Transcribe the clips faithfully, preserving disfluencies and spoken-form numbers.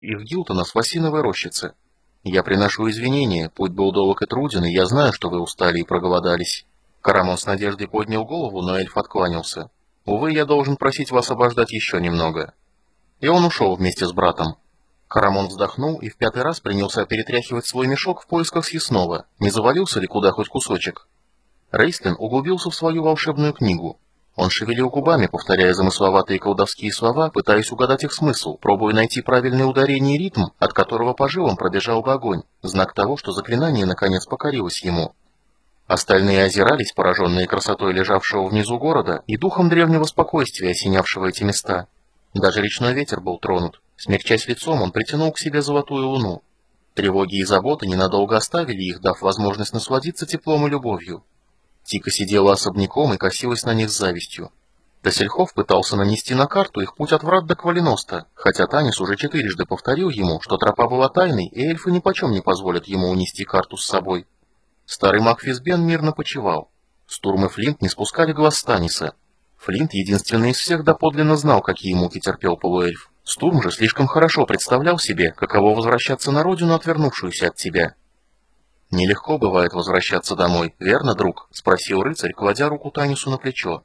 и в Гилтонас в осиновой рощице. Я приношу извинения, путь был долг и труден, и я знаю, что вы устали и проголодались». Карамон с надеждой поднял голову, но эльф откланялся. «Увы, я должен просить вас обождать еще немного». И он ушел вместе с братом. Карамон вздохнул и в пятый раз принялся перетряхивать свой мешок в поисках съестного, не завалился ли куда хоть кусочек. Рейстлин углубился в свою волшебную книгу. Он шевелил губами, повторяя замысловатые колдовские слова, пытаясь угадать их смысл, пробуя найти правильное ударение и ритм, от которого по жилам пробежал бы огонь, знак того, что заклинание наконец покорилось ему. Остальные озирались, пораженные красотой лежавшего внизу города и духом древнего спокойствия, осенявшего эти места. Даже речной ветер был тронут. Смягчась лицом, он притянул к себе золотую луну. Тревоги и заботы ненадолго оставили их, дав возможность насладиться теплом и любовью. Тика сидела особняком и косилась на них с завистью. Тассельхоф пытался нанести на карту их путь от врат до Квалиноста, хотя Танис уже четырежды повторил ему, что тропа была тайной, и эльфы нипочем не позволят ему унести карту с собой. Старый маг Физбен мирно почивал. Стурм и Флинт не спускали глаз с Таниса. Флинт единственный из всех доподлинно знал, какие муки терпел полуэльф. Стурм же слишком хорошо представлял себе, каково возвращаться на родину, отвернувшуюся от тебя. «Нелегко бывает возвращаться домой, верно, друг?» — спросил рыцарь, кладя руку Танису на плечо.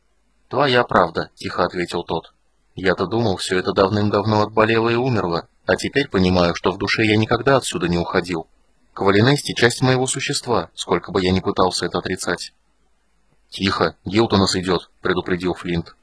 «Твоя правда», — тихо ответил тот. «Я-то думал, все это давным-давно отболело и умерло, а теперь понимаю, что в душе я никогда отсюда не уходил. Квалинести — часть моего существа, сколько бы я ни пытался это отрицать». «Тихо, Гилтонас идет», — предупредил Флинт.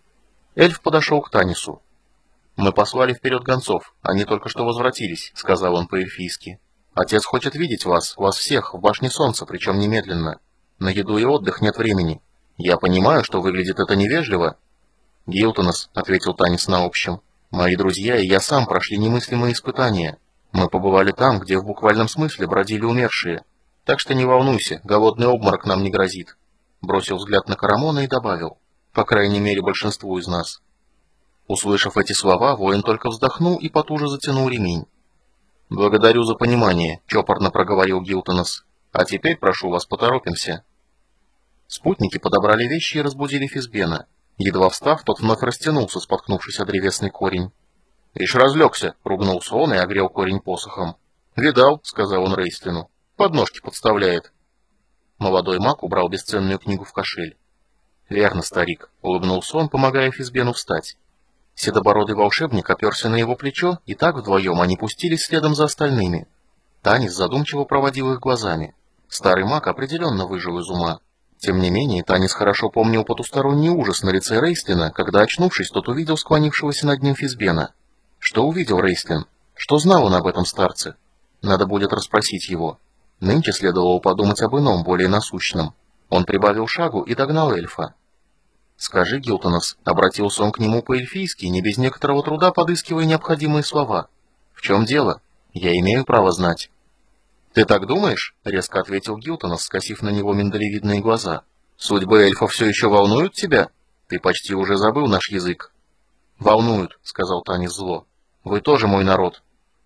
Эльф подошел к Танису. «Мы послали вперед гонцов, они только что возвратились», — сказал он по-эльфийски. «Отец хочет видеть вас, вас всех, в башне солнца, причем немедленно. На еду и отдых нет времени. Я понимаю, что выглядит это невежливо». «Гилтонас», — ответил Танис на общем, — «мои друзья и я сам прошли немыслимые испытания. Мы побывали там, где в буквальном смысле бродили умершие. Так что не волнуйся, голодный обморок нам не грозит». Бросил взгляд на Карамона и добавил: «По крайней мере, большинству из нас». Услышав эти слова, воин только вздохнул и потуже затянул ремень. «Благодарю за понимание», — чопорно проговорил Гилтонас. «А теперь, прошу вас, поторопимся». Спутники подобрали вещи и разбудили Физбена. Едва встав, тот вновь растянулся, споткнувшись о древесный корень. «Ишь разлегся», — ругнулся он и огрел корень посохом. «Видал», — сказал он Рейстлину, — «подножки подставляет». Молодой маг убрал бесценную книгу в кошель. «Верно, старик», — улыбнулся он, помогая Физбену встать. Седобородый волшебник оперся на его плечо, и так вдвоем они пустились следом за остальными. Танис задумчиво проводил их глазами. Старый маг определенно выжил из ума. Тем не менее, Танис хорошо помнил потусторонний ужас на лице Рейстлина, когда, очнувшись, тот увидел склонившегося над ним Физбена. Что увидел Рейстлин? Что знал он об этом старце? Надо будет расспросить его. Нынче следовало подумать об ином, более насущном. Он прибавил шагу и догнал эльфа. «Скажи, Гилтонас», — обратился он к нему по-эльфийски, не без некоторого труда подыскивая необходимые слова. «В чем дело? Я имею право знать». «Ты так думаешь?» — резко ответил Гилтонас, скосив на него миндалевидные глаза. «Судьбы эльфов все еще волнуют тебя? Ты почти уже забыл наш язык». «Волнуют», — сказал Танис зло. «Вы тоже мой народ».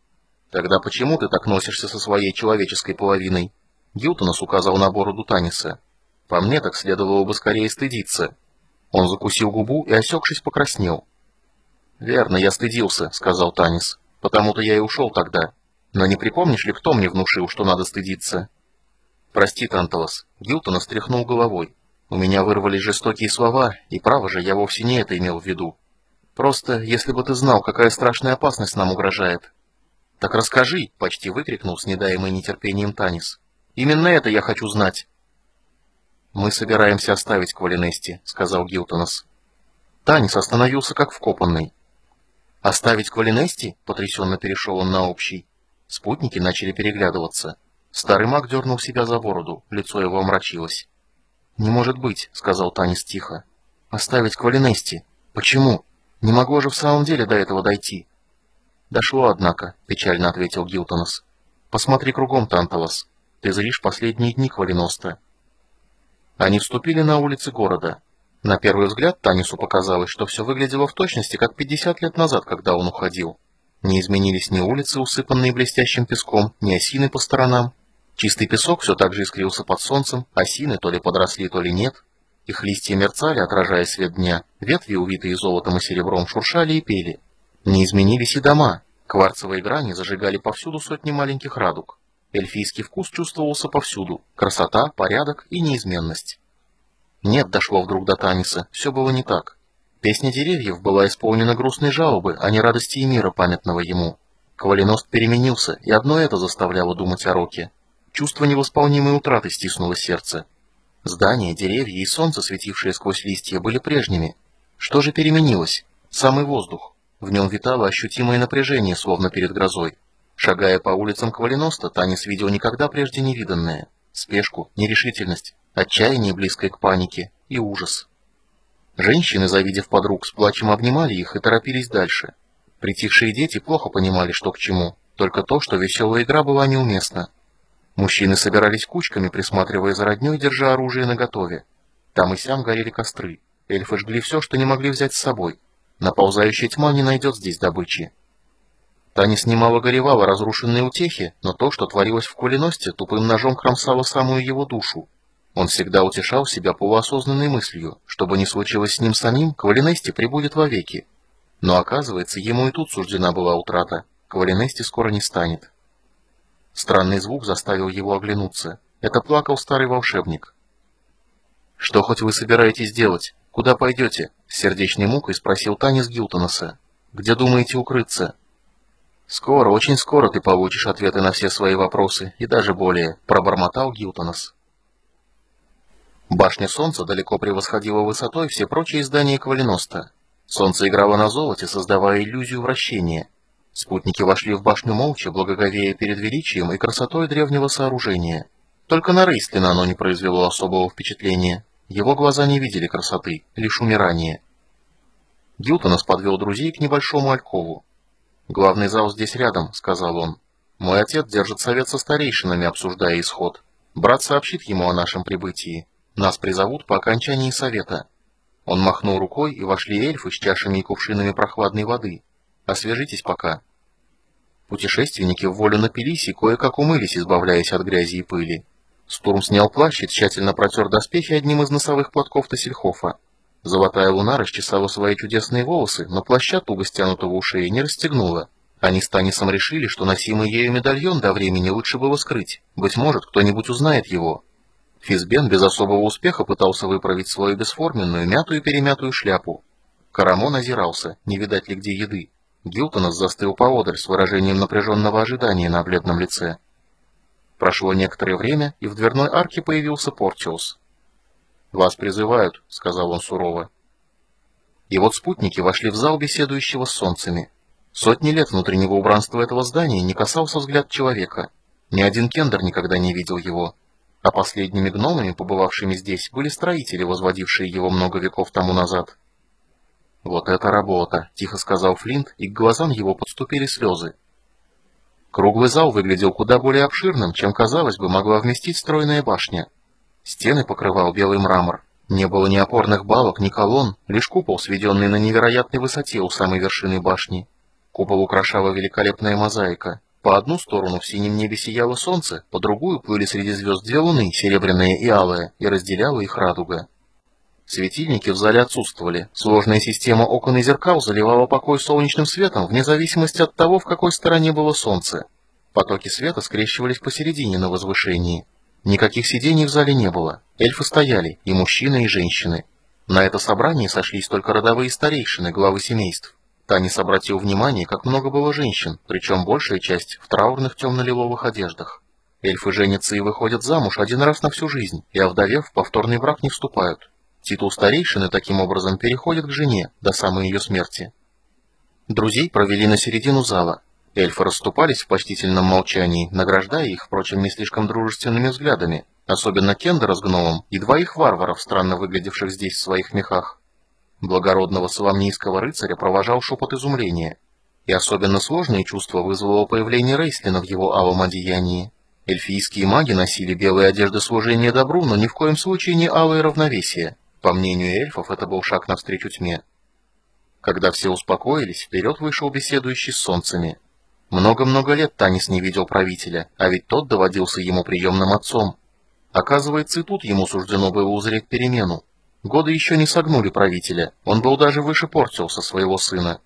«Тогда почему ты так носишься со своей человеческой половиной?» Гилтонас указал на бороду Таниса. «По мне так следовало бы скорее стыдиться». Он закусил губу и, осекшись, покраснел. «Верно, я стыдился», — сказал Танис. «Потому-то я и ушел тогда. Но не припомнишь ли, кто мне внушил, что надо стыдиться?» «Прости, Танталос», — Гилтонас тряхнул головой. «У меня вырвались жестокие слова, и, право же, я вовсе не это имел в виду. Просто, если бы ты знал, какая страшная опасность нам угрожает». «Так расскажи», — почти выкрикнул с недаемой нетерпением Танис. «Именно это я хочу знать». «Мы собираемся оставить Квалинести», — сказал Гилтонас. Танис остановился как вкопанный. «Оставить Квалинести?» — потрясенно перешел он на общий. Спутники начали переглядываться. Старый маг дернул себя за бороду, лицо его омрачилось. «Не может быть», — сказал Танис тихо. «Оставить Квалинести? Почему? Не могло же в самом деле до этого дойти». «Дошло, однако», — печально ответил Гилтонас. «Посмотри кругом, Танталос. Ты зришь последние дни Квалиноста». Они вступили на улицы города. На первый взгляд Танису показалось, что все выглядело в точности, как пятьдесят лет назад, когда он уходил. Не изменились ни улицы, усыпанные блестящим песком, ни осины по сторонам. Чистый песок все так же искрился под солнцем, осины то ли подросли, то ли нет. Их листья мерцали, отражая свет дня, ветви, увитые золотом и серебром, шуршали и пели. Не изменились и дома. Кварцевые грани зажигали повсюду сотни маленьких радуг. Эльфийский вкус чувствовался повсюду. Красота, порядок и неизменность. Нет, дошло вдруг до Таниса, все было не так. Песня деревьев была исполнена грустной жалобы, а не радости и мира, памятного ему. Квалиност переменился, и одно это заставляло думать о Роке. Чувство невосполнимой утраты стиснуло сердце. Здания, деревья и солнце, светившие сквозь листья, были прежними. Что же переменилось? Самый воздух. В нем витало ощутимое напряжение, словно перед грозой. Шагая по улицам Квалиноста, Танис видел никогда прежде не виданное. Спешку, нерешительность, отчаяние, близкое к панике, и ужас. Женщины, завидев подруг, с плачем обнимали их и торопились дальше. Притихшие дети плохо понимали, что к чему, только то, что веселая игра была неуместна. Мужчины собирались кучками, присматривая за роднёй, держа оружие наготове. Там и сям горели костры. Эльфы жгли все, что не могли взять с собой. Наползающая тьма не найдет здесь добычи. Танис немало горевал о разрушенной утехе, но то, что творилось в Квалиносте, тупым ножом кромсало самую его душу. Он всегда утешал себя полуосознанной мыслью, что бы ни случилось с ним самим, Квалинести пребудет вовеки. Но оказывается, ему и тут суждена была утрата. Квалинести скоро не станет. Странный звук заставил его оглянуться. Это плакал старый волшебник. «Что хоть вы собираетесь делать? Куда пойдете?» — с сердечной мукой спросил Танис Гилтонаса. «Где думаете укрыться?» «Скоро, очень скоро ты получишь ответы на все свои вопросы, и даже более», — пробормотал Гилтонас. Башня Солнца далеко превосходила высотой все прочие здания Квалиноста. Солнце играло на золоте, создавая иллюзию вращения. Спутники вошли в башню молча, благоговея перед величием и красотой древнего сооружения. Только на Рейстлина оно не произвело особого впечатления. Его глаза не видели красоты, лишь умирание. Гилтонас подвел друзей к небольшому алькову. «Главный зал здесь рядом», — сказал он. «Мой отец держит совет со старейшинами, обсуждая исход. Брат сообщит ему о нашем прибытии. Нас призовут по окончании совета». Он махнул рукой, и вошли эльфы с чашами и кувшинами прохладной воды. «Освежитесь пока». Путешественники в волю напились и кое-как умылись, избавляясь от грязи и пыли. Стурм снял плащ и тщательно протер доспехи одним из носовых платков Тассельхофа. Золотая луна расчесала свои чудесные волосы, но плаща, туго стянутого у шеи, не расстегнула. Они с Танисом решили, что носимый ею медальон до времени лучше было скрыть. Быть может, кто-нибудь узнает его. Физбен без особого успеха пытался выправить свою бесформенную, мятую-перемятую шляпу. Карамон озирался, не видать ли где еды. Гилтонас застыл поодаль с выражением напряженного ожидания на бледном лице. Прошло некоторое время, и в дверной арке появился Портиус. «Вас призывают», — сказал он сурово. И вот спутники вошли в зал беседующего с солнцами. Сотни лет внутреннего убранства этого здания не касался взгляд человека. Ни один кендер никогда не видел его. А последними гномами, побывавшими здесь, были строители, возводившие его много веков тому назад. «Вот это работа», — тихо сказал Флинт, и к глазам его подступили слезы. Круглый зал выглядел куда более обширным, чем, казалось бы, могла вместить стройная башня. Стены покрывал белый мрамор. Не было ни опорных балок, ни колонн, лишь купол, сведенный на невероятной высоте у самой вершины башни. Купол украшала великолепная мозаика. По одну сторону в синем небе сияло солнце, по другую плыли среди звезд две луны, серебряная и алая, и разделяла их радуга. Светильники в зале отсутствовали. Сложная система окон и зеркал заливала покой солнечным светом, вне зависимости от того, в какой стороне было солнце. Потоки света скрещивались посередине на возвышении. Никаких сидений в зале не было. Эльфы стояли, и мужчины, и женщины. На это собрание сошлись только родовые старейшины, главы семейств. Танис обратил внимание, как много было женщин, причем большая часть в траурных темно-лиловых одеждах. Эльфы женятся и выходят замуж один раз на всю жизнь, и, овдовев, в повторный брак не вступают. Титул старейшины таким образом переходит к жене до самой ее смерти. Друзей провели на середину зала. Эльфы расступались в почтительном молчании, награждая их, впрочем, не слишком дружественными взглядами, особенно Кендера с гномом и двоих варваров, странно выглядевших здесь в своих мехах. Благородного соломнийского рыцаря провожал шепот изумления, и особенно сложные чувства вызвало появление Рейстлина в его алом одеянии. Эльфийские маги носили белые одежды служения добру, но ни в коем случае не алое равновесие. По мнению эльфов, это был шаг навстречу тьме. Когда все успокоились, вперед вышел беседующий с солнцами. Много-много лет Танис не видел правителя, а ведь тот доводился ему приемным отцом. Оказывается, и тут ему суждено было узреть перемену. Годы еще не согнули правителя, он был даже выше Портиуса, своего сына.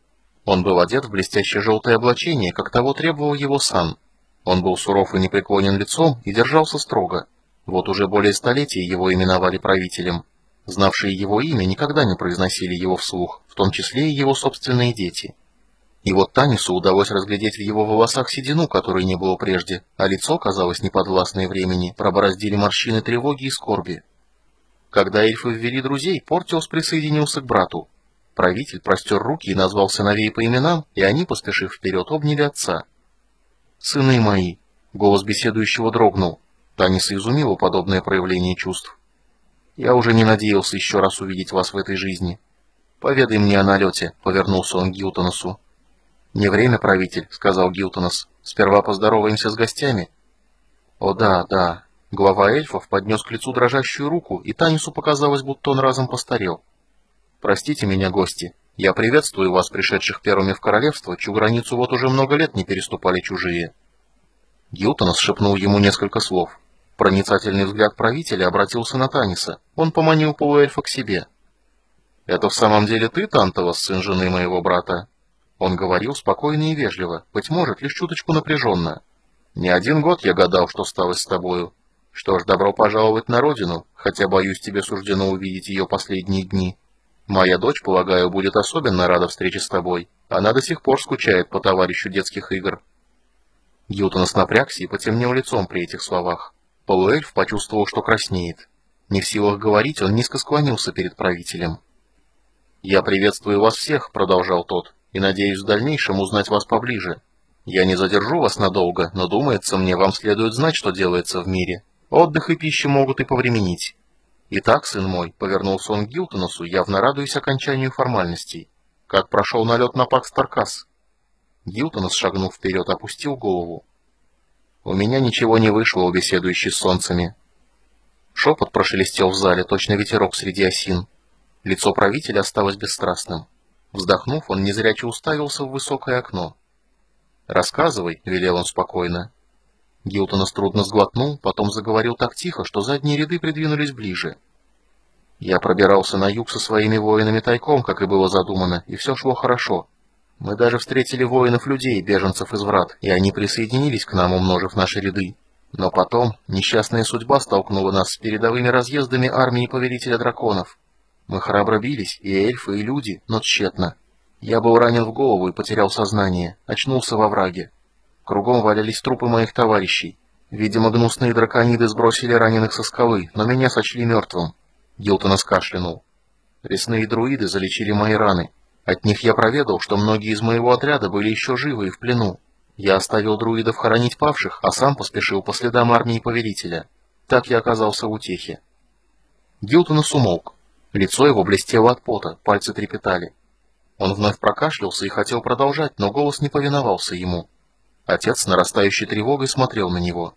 Он был одет в блестящее желтое облачение, как того требовал его сан. Он был суров и непреклонен лицом и держался строго. Вот уже более столетия его именовали правителем. Знавшие его имя никогда не произносили его вслух, в том числе и его собственные дети. И вот Танису удалось разглядеть в его волосах седину, которой не было прежде, а лицо, казалось неподвластное времени, пробороздили морщины тревоги и скорби. Когда эльфы ввели друзей, Портиос присоединился к брату. Правитель простер руки и назвал сыновей по именам, и они, поспешив вперед, обняли отца. «Сыны мои!» — голос беседующего дрогнул. Таниса изумило подобное проявление чувств. «Я уже не надеялся еще раз увидеть вас в этой жизни. Поведай мне о налете», — повернулся он к Гилтоносу. «Не время, правитель», — сказал Гилтонос. «Сперва поздороваемся с гостями». «О да, да». Глава эльфов поднес к лицу дрожащую руку, и Танису показалось, будто он разом постарел. «Простите меня, гости. Я приветствую вас, пришедших первыми в королевство, чью границу вот уже много лет не переступали чужие». Гилтонос шепнул ему несколько слов. Проницательный взгляд правителя обратился на Таниса. Он поманил полуэльфа к себе. «Это в самом деле ты, Танталос, сын жены моего брата?» Он говорил спокойно и вежливо, быть может, лишь чуточку напряженно. «Не один год я гадал, что сталось с тобою. Что ж, добро пожаловать на родину, хотя, боюсь, тебе суждено увидеть ее последние дни. Моя дочь, полагаю, будет особенно рада встрече с тобой. Она до сих пор скучает по товарищу детских игр». Гилтонос напрягся и потемнел лицом при этих словах. Полуэльф почувствовал, что краснеет. Не в силах говорить, он низко склонился перед правителем. «Я приветствую вас всех», — продолжал тот, — «и надеюсь в дальнейшем узнать вас поближе. Я не задержу вас надолго, но, думается мне, вам следует знать, что делается в мире. Отдых и пища могут и повременить. Итак, сын мой», — повернулся он к Гилтоносу, явно радуясь окончанию формальностей. «Как прошел налет на Пакс Таркас?» Гилтонос, шагнув вперед, опустил голову. «У меня ничего не вышло, у беседующей с солнцами». Шепот прошелестел в зале, точно ветерок среди осин. Лицо правителя осталось бесстрастным. Вздохнув, он незряче уставился в высокое окно. «Рассказывай», — велел он спокойно. Гилтонос трудно сглотнул, потом заговорил так тихо, что задние ряды придвинулись ближе. «Я пробирался на юг со своими воинами тайком, как и было задумано, и все шло хорошо. Мы даже встретили воинов-людей, беженцев из врат, и они присоединились к нам, умножив наши ряды. Но потом несчастная судьба столкнула нас с передовыми разъездами армии повелителя драконов. Мы храбро бились, и эльфы, и люди, но тщетно. Я был ранен в голову и потерял сознание, очнулся во враге. Кругом валялись трупы моих товарищей. Видимо, гнусные дракониды сбросили раненых со скалы, но меня сочли мертвым». Гилтонос кашлянул. «Лесные друиды залечили мои раны. От них я проведал, что многие из моего отряда были еще живы и в плену. Я оставил друидов хоронить павших, а сам поспешил по следам армии повелителя. Так я оказался в утехе». Гилтонос умолк. Лицо его блестело от пота, пальцы трепетали. Он вновь прокашлялся и хотел продолжать, но голос не повиновался ему. Отец с нарастающей тревогой смотрел на него.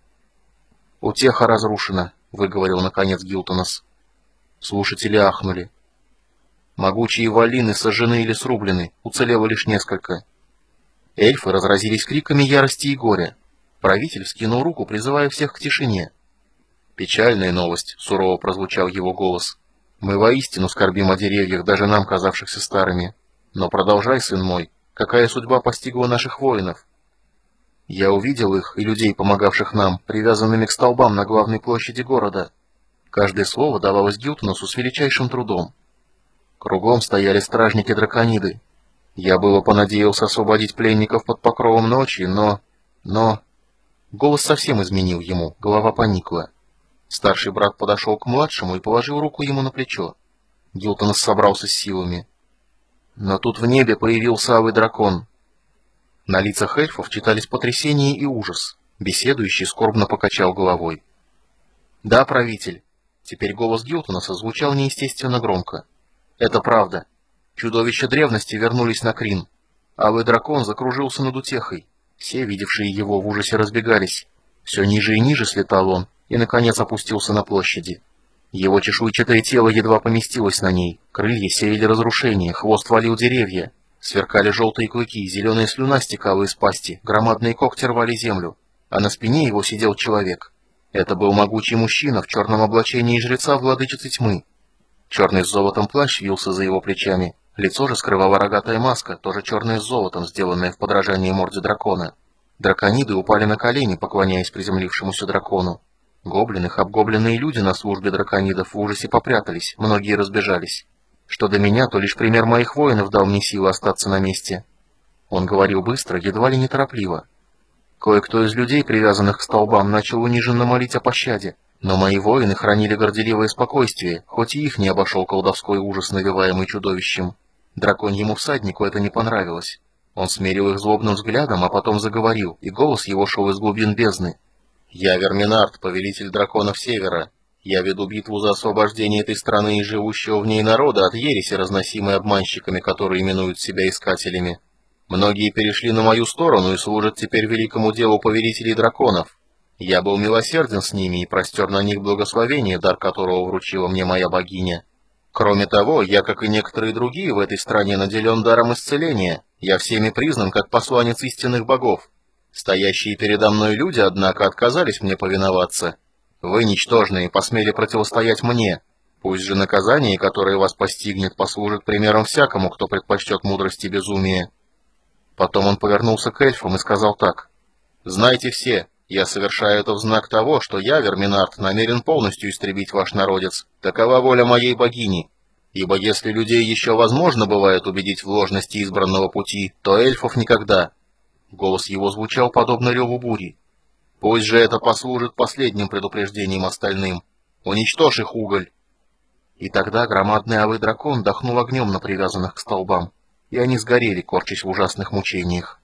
«Утеха разрушена», — выговорил наконец Гилтонос. Слушатели ахнули. «Могучие валины сожжены или срублены, уцелело лишь несколько». Эльфы разразились криками ярости и горя. Правитель вскинул руку, призывая всех к тишине. «Печальная новость», — сурово прозвучал его голос. «Мы воистину скорбим о деревьях, даже нам казавшихся старыми. Но продолжай, сын мой, какая судьба постигла наших воинов?» «Я увидел их и людей, помогавших нам, привязанными к столбам на главной площади города». Каждое слово давалось Гилтоносу с величайшим трудом. Кругом стояли стражники-дракониды. Я было понадеялся освободить пленников под покровом ночи, но... но... Голос совсем изменил ему, голова поникла. Старший брат подошел к младшему и положил руку ему на плечо. Гилтонос собрался с силами. Но тут в небе появился алый дракон. На лицах эльфов читались потрясение и ужас. Беседующий скорбно покачал головой. «Да, правитель». Теперь голос Гилтоноса звучал неестественно громко. «Это правда. Чудовища древности вернулись на Крин. Алый дракон закружился над утехой. Все, видевшие его, в ужасе разбегались. Все ниже и ниже слетал он, и, наконец, опустился на площади. Его чешуйчатое тело едва поместилось на ней. Крылья сеяли разрушение, хвост валил деревья. Сверкали желтые клыки, зеленая слюна стекала из пасти, громадные когти рвали землю. А на спине его сидел человек. Это был могучий мужчина в черном облачении жреца владычицы тьмы. Черный с золотом плащ вился за его плечами, Лицо же скрывала рогатая маска, тоже черная с золотом, сделанная в подражании морде дракона. Дракониды упали на колени, поклоняясь приземлившемуся дракону. Гоблины, обгобленные люди на службе драконидов в ужасе попрятались, многие разбежались. Что до меня, то лишь пример моих воинов дал мне силы остаться на месте. Он говорил быстро, едва ли неторопливо. Кое-кто из людей, привязанных к столбам, начал униженно молить о пощаде, но мои воины хранили горделивое спокойствие, хоть и их не обошел колдовской ужас, навеваемый чудовищем. Драконьему всаднику это не понравилось. Он смерил их злобным взглядом, а потом заговорил, и голос его шел из глубин бездны. «Я Верминард, повелитель драконов Севера. Я веду битву за освобождение этой страны и живущего в ней народа от ереси, разносимой обманщиками, которые именуют себя искателями. Многие перешли на мою сторону и служат теперь великому делу повелителей драконов. Я был милосерден с ними и простер на них благословение, дар которого вручила мне моя богиня. Кроме того, я, как и некоторые другие в этой стране, наделен даром исцеления. Я всеми признан как посланец истинных богов. Стоящие передо мной люди, однако, отказались мне повиноваться. Вы, ничтожные, посмели противостоять мне. Пусть же наказание, которое вас постигнет, послужит примером всякому, кто предпочтет мудрости безумия». Потом он повернулся к эльфам и сказал так. «Знайте все, я совершаю это в знак того, что я, Верминард, намерен полностью истребить ваш народец. Такова воля моей богини. Ибо если людей еще возможно бывает убедить в ложности избранного пути, то эльфов никогда». Голос его звучал подобно реву бури. «Пусть же это послужит последним предупреждением остальным. Уничтожь их уголь!» И тогда громадный алый дракон дохнул огнем на привязанных к столбам, и они сгорели, корчась в ужасных мучениях.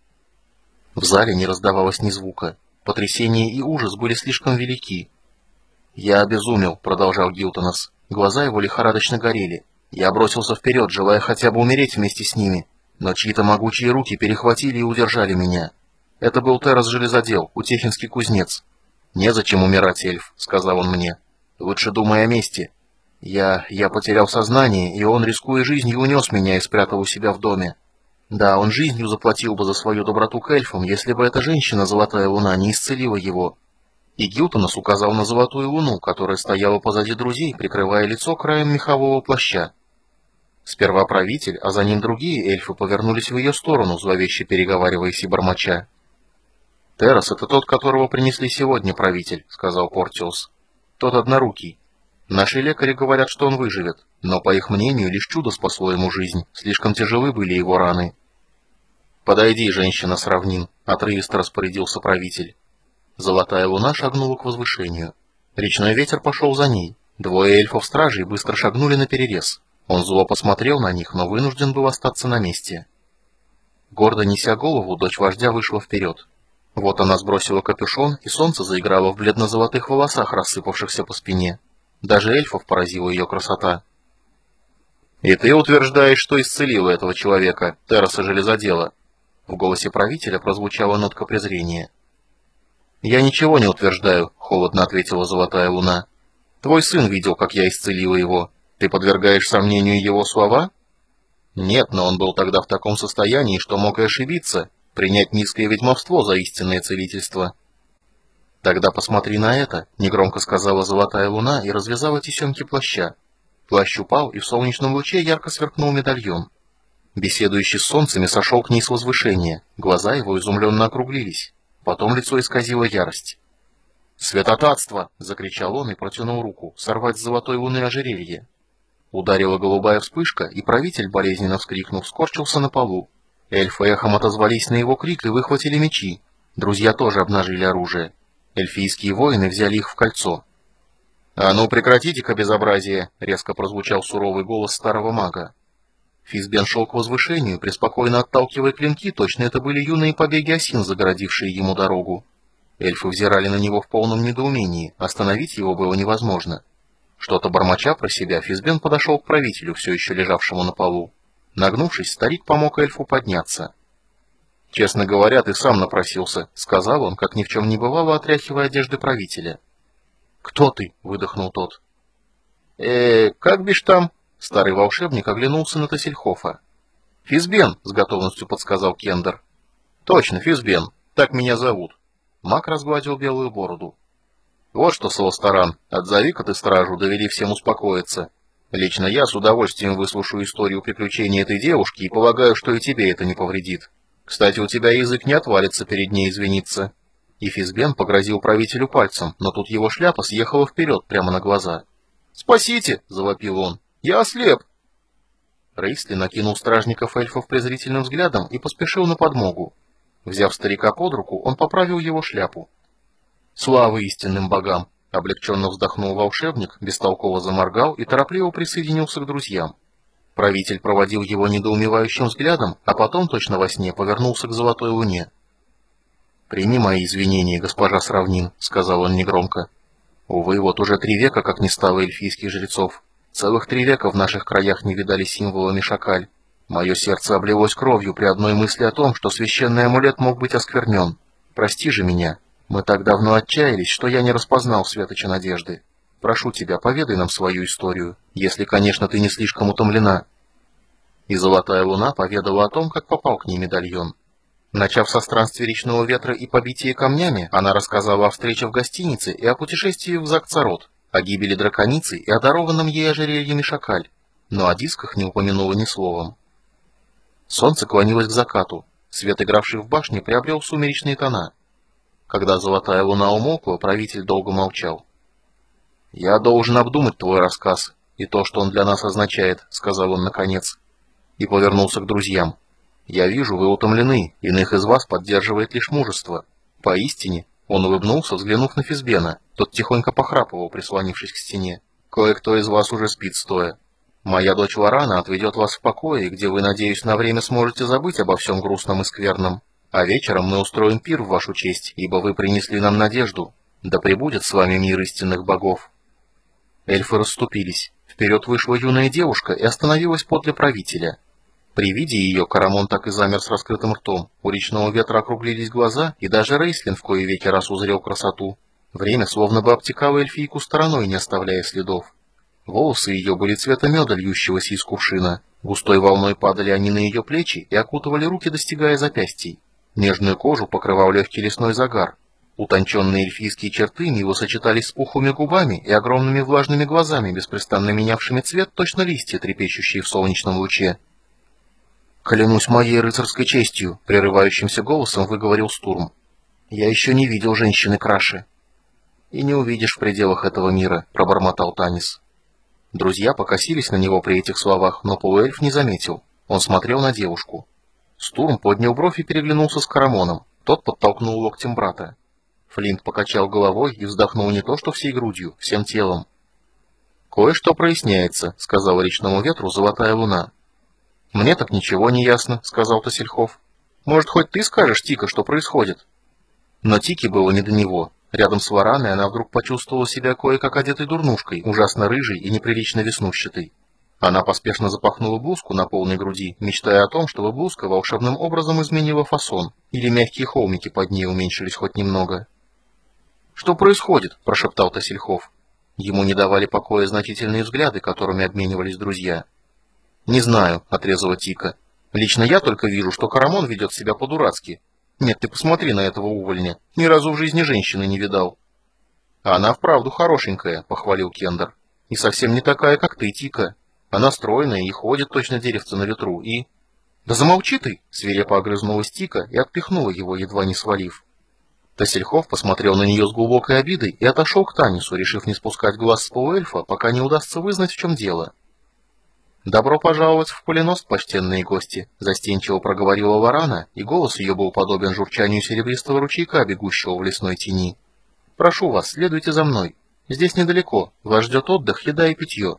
В зале не раздавалось ни звука. Потрясение и ужас были слишком велики. «Я обезумел», — продолжал Гилтонос. Глаза его лихорадочно горели. «Я бросился вперед, желая хотя бы умереть вместе с ними, но чьи-то могучие руки перехватили и удержали меня. Это был Террас Железодел, утехинский кузнец. «Незачем умирать, эльф», — сказал он мне. «Лучше думай о мести. Я... я потерял сознание, и он, рискуя жизнью, унес меня и спрятал у себя в доме. Да, он жизнью заплатил бы за свою доброту к эльфам, если бы эта женщина, Золотая Луна, не исцелила его». И Гилтонос указал на Золотую Луну, которая стояла позади друзей, прикрывая лицо краем мехового плаща. Сперва правитель, а за ним другие эльфы повернулись в ее сторону, зловеще переговариваясь и бормоча. «Террас — это тот, которого принесли сегодня, правитель», — сказал Портиус. «Тот однорукий. Наши лекари говорят, что он выживет, но, по их мнению, лишь чудо спасло ему жизнь, слишком тяжелы были его раны». «Подойди, женщина с равнин», — отрывисто распорядился правитель. Золотая Луна шагнула к возвышению. Речной ветер пошел за ней. Двое эльфов-стражей быстро шагнули наперерез. Он зло посмотрел на них, но вынужден был остаться на месте. Гордо неся голову, дочь вождя вышла вперед. Вот она сбросила капюшон, и солнце заиграло в бледно-золотых волосах, рассыпавшихся по спине. Даже эльфов поразила ее красота. «И ты утверждаешь, что исцелила этого человека, Терраса Железодела?» В голосе правителя прозвучала нотка презрения. «Я ничего не утверждаю», — холодно ответила Золотая Луна. «Твой сын видел, как я исцелила его. Ты подвергаешь сомнению его слова?» «Нет, но он был тогда в таком состоянии, что мог и ошибиться, принять низкое ведьмовство за истинное целительство». «Тогда посмотри на это», — негромко сказала Золотая Луна и развязала тесемки плаща. Плащ упал, и в солнечном луче ярко сверкнул медальон. Беседующий с солнцами сошел к ней с возвышения, глаза его изумленно округлились. Потом лицо исказило ярость. «Святотатство!» — закричал он и протянул руку, сорвать с Золотой Луны ожерелье. Ударила голубая вспышка, и правитель, болезненно вскрикнув, скорчился на полу. Эльфы эхом отозвались на его крик и выхватили мечи. Друзья тоже обнажили оружие. Эльфийские воины взяли их в кольцо. «А ну прекратите-ка безобразие!» — резко прозвучал суровый голос старого мага. Физбен шел к возвышению, преспокойно отталкивая клинки, точно это были юные побеги осин, загородившие ему дорогу. Эльфы взирали на него в полном недоумении, остановить его было невозможно. Что-то бормоча про себя, Физбен подошел к правителю, все еще лежавшему на полу. Нагнувшись, старик помог эльфу подняться. «Честно говоря, ты сам напросился», — сказал он, как ни в чем не бывало, отряхивая одежды правителя. «Кто ты?» — выдохнул тот. «Э, как бишь там?» Старый волшебник оглянулся на Тассельхофа. «Физбен», — с готовностью подсказал Кендер. «Точно, Физбен. Так меня зовут». Маг разгладил белую бороду. «Вот что, Солостаран, отзови-ка ты стражу, довели всем успокоиться. Лично я с удовольствием выслушаю историю приключений этой девушки и полагаю, что и тебе это не повредит. Кстати, у тебя язык не отвалится перед ней извиниться». И Физбен погрозил правителю пальцем, но тут его шляпа съехала вперед прямо на глаза. «Спасите!» — завопил он. «Я ослеп!» Рейсли накинул стражников эльфов презрительным взглядом и поспешил на подмогу. Взяв старика под руку, он поправил его шляпу. «Слава истинным богам!» — облегченно вздохнул волшебник, бестолково заморгал и торопливо присоединился к друзьям. Правитель проводил его недоумевающим взглядом, а потом, точно во сне, повернулся к золотой луне. «Прими мои извинения, госпожа Сравнин», — сказал он негромко. «Увы, вот уже три века, как не стало эльфийских жрецов. Целых три века в наших краях не видали символа Мишакаль. Мое сердце облилось кровью при одной мысли о том, что священный амулет мог быть осквернен. Прости же меня. Мы так давно отчаялись, что я не распознал светоча надежды. Прошу тебя, поведай нам свою историю, если, конечно, ты не слишком утомлена». И Золотая Луна поведала о том, как попал к ней медальон. Начав со странствий речного ветра и побития камнями, она рассказала о встрече в гостинице и о путешествии в Закцарот, о гибели драконицы и о дарованном ей ожерелье Мишакаль, но о дисках не упомянула ни словом. Солнце клонилось к закату, свет, игравший в башне, приобрел сумеречные тона. Когда Золотая Луна умолкла, правитель долго молчал. «Я должен обдумать твой рассказ и то, что он для нас означает», — сказал он наконец, и повернулся к друзьям. «Я вижу, вы утомлены, иных из вас поддерживает лишь мужество. Поистине», — он улыбнулся, взглянув на Физбена, тот тихонько похрапывал, прислонившись к стене. «Кое-кто из вас уже спит стоя. Моя дочь Лорана отведет вас в покое, где вы, надеюсь, на время сможете забыть обо всем грустном и скверном. А вечером мы устроим пир в вашу честь, ибо вы принесли нам надежду. Да пребудет с вами мир истинных богов». Эльфы расступились. Вперед вышла юная девушка и остановилась подле правителя. При виде ее Карамон так и замер с раскрытым ртом, у речного ветра округлились глаза, и даже Рейслин в кои веки раз узрел красоту. Время словно бы обтекало эльфийку стороной, не оставляя следов. Волосы ее были цвета меда, льющегося из кувшина. Густой волной падали они на ее плечи и окутывали руки, достигая запястий. Нежную кожу покрывал легкий лесной загар. Утонченные эльфийские черты мило сочетались с пухлыми губами и огромными влажными глазами, беспрестанно менявшими цвет, точно листья, трепещущие в солнечном луче. «Клянусь моей рыцарской честью», — прерывающимся голосом выговорил Стурм. «Я еще не видел женщины краше». «И не увидишь в пределах этого мира», — пробормотал Танис. Друзья покосились на него при этих словах, но полуэльф не заметил. Он смотрел на девушку. Стурм поднял бровь и переглянулся с Карамоном. Тот подтолкнул локтем брата. Флинт покачал головой и вздохнул не то что всей грудью, всем телом. «Кое-что проясняется», — сказала речному ветру Золотая Луна. «Мне так ничего не ясно», — сказал Тасельхов. «Может, хоть ты скажешь, Тика, что происходит?» Но Тике было не до него. Рядом с Вараной она вдруг почувствовала себя кое-как одетой дурнушкой, ужасно рыжей и неприлично веснущатой. Она поспешно запахнула блузку на полной груди, мечтая о том, чтобы блузка волшебным образом изменила фасон, или мягкие холмики под ней уменьшились хоть немного. «Что происходит?» – прошептал Тасельхов. Ему не давали покоя значительные взгляды, которыми обменивались друзья. «Не знаю», — отрезала Тика. «Лично я только вижу, что Карамон ведет себя по-дурацки. Нет, ты посмотри на этого увольня. Ни разу в жизни женщины не видал». «Она вправду хорошенькая», — похвалил Кендер. «И совсем не такая, как ты, Тика. Она стройная и ходит точно деревце на ветру, и...» «Да замолчи ты!» — свирепо огрызнулась Тика и отпихнула его, едва не свалив. Тасельхов посмотрел на нее с глубокой обидой и отошел к Танису, решив не спускать глаз с полуэльфа, пока не удастся вызнать, в чем дело. «Добро пожаловать в Полиност, почтенные гости», — застенчиво проговорила Варана, и голос ее был подобен журчанию серебристого ручейка, бегущего в лесной тени. «Прошу вас, следуйте за мной. Здесь недалеко, вас ждет отдых, еда и питье».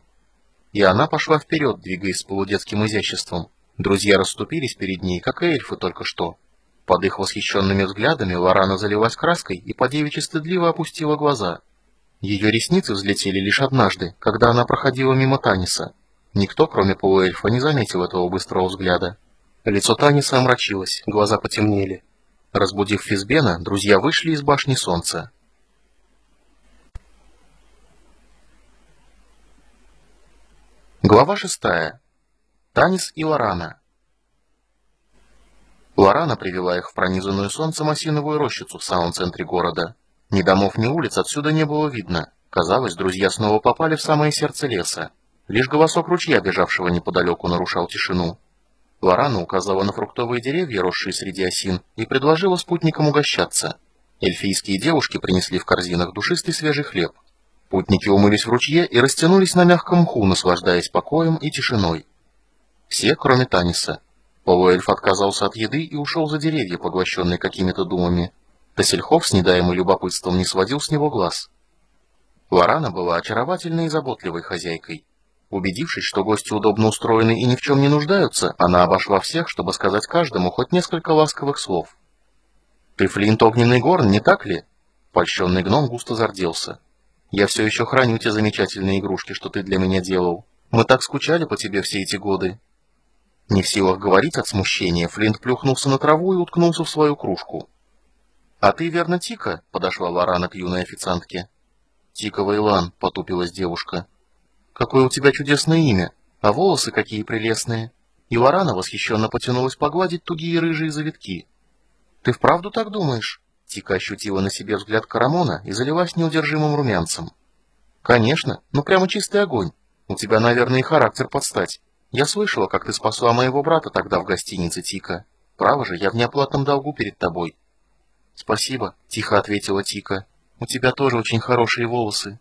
И она пошла вперед, двигаясь с полудетским изяществом. Друзья расступились перед ней, как и эльфы только что. Под их восхищенными взглядами Варана залилась краской и по-девичьи стыдливо опустила глаза. Ее ресницы взлетели лишь однажды, когда она проходила мимо Таниса. Никто, кроме полуэльфа, не заметил этого быстрого взгляда. Лицо Таниса омрачилось, глаза потемнели. Разбудив Физбена, друзья вышли из башни солнца. Глава шестая. Танис и Лорана. Лорана привела их в пронизанную солнцем осиновую рощицу в самом центре города. Ни домов, ни улиц отсюда не было видно. Казалось, друзья снова попали в самое сердце леса. Лишь голосок ручья, бежавшего неподалеку, нарушал тишину. Лорана указала на фруктовые деревья, росшие среди осин, и предложила спутникам угощаться. Эльфийские девушки принесли в корзинах душистый свежий хлеб. Путники умылись в ручье и растянулись на мягком мху, наслаждаясь покоем и тишиной. Все, кроме Таниса. Полуэльф отказался от еды и ушел за деревья, поглощенный какими-то думами. Тасельхов, снедаемый любопытством, не сводил с него глаз. Лорана была очаровательной и заботливой хозяйкой. Убедившись, что гости удобно устроены и ни в чем не нуждаются, она обошла всех, чтобы сказать каждому хоть несколько ласковых слов. «Ты Флинт Огненный Горн, не так ли?» Польщенный гном густо зарделся. «Я все еще храню те замечательные игрушки, что ты для меня делал. Мы так скучали по тебе все эти годы». Не в силах говорить от смущения, Флинт плюхнулся на траву и уткнулся в свою кружку. «А ты, верно, Тика?» — подошла Лорана к юной официантке. «Тика Вейлан», — потупилась девушка. «Какое у тебя чудесное имя, а волосы какие прелестные!» И Лорана восхищенно потянулась погладить тугие рыжие завитки. «Ты вправду так думаешь?» Тика ощутила на себе взгляд Карамона и залилась неудержимым румянцем. «Конечно, ну прямо чистый огонь. У тебя, наверное, и характер под стать. Я слышала, как ты спасла моего брата тогда в гостинице, Тика. Право же, я в неоплатном долгу перед тобой». «Спасибо», — тихо ответила Тика. «У тебя тоже очень хорошие волосы».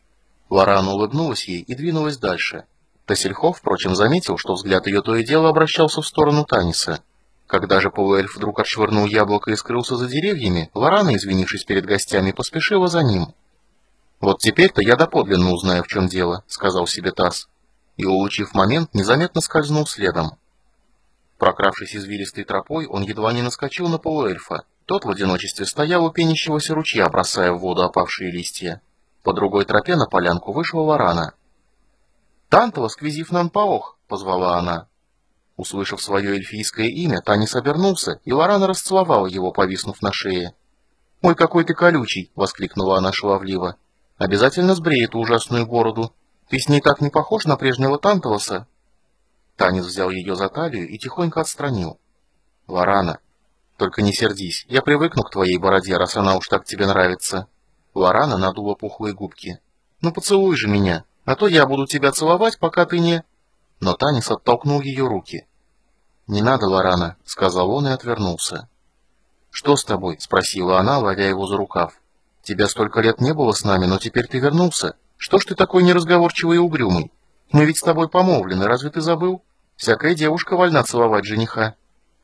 Лорана улыбнулась ей и двинулась дальше. Тасельхов, впрочем, заметил, что взгляд ее то и дело обращался в сторону Таниса. Когда же полуэльф вдруг отшвырнул яблоко и скрылся за деревьями, Лорана, извинившись перед гостями, поспешила за ним. «Вот теперь-то я доподлинно узнаю, в чем дело», — сказал себе Тасс. И, улучив момент, незаметно скользнул следом. Прокравшись извилистой тропой, он едва не наскочил на полуэльфа. Тот в одиночестве стоял у пенящегося ручья, бросая в воду опавшие листья. По другой тропе на полянку вышла Лорана. «Тантала, сквизив нам паох!» — позвала она. Услышав свое эльфийское имя, Танис обернулся, и Лорана расцеловала его, повиснув на шее. «Ой, какой ты колючий!» — воскликнула она шаловливо. «Обязательно сбрей эту ужасную бороду. Ты с ней так не похож на прежнего Танталоса!» Танис взял ее за талию и тихонько отстранил. «Лорана, только не сердись, я привыкну к твоей бороде, раз она уж так тебе нравится». Лорана надула пухлые губки. «Ну поцелуй же меня, а то я буду тебя целовать, пока ты не...» Но Танис оттолкнул ее руки. «Не надо, Лорана», — сказал он и отвернулся. «Что с тобой?» — спросила она, ловя его за рукав. «Тебя столько лет не было с нами, но теперь ты вернулся. Что ж ты такой неразговорчивый и угрюмый? Мы ведь с тобой помолвлены, разве ты забыл? Всякая девушка вольна целовать жениха».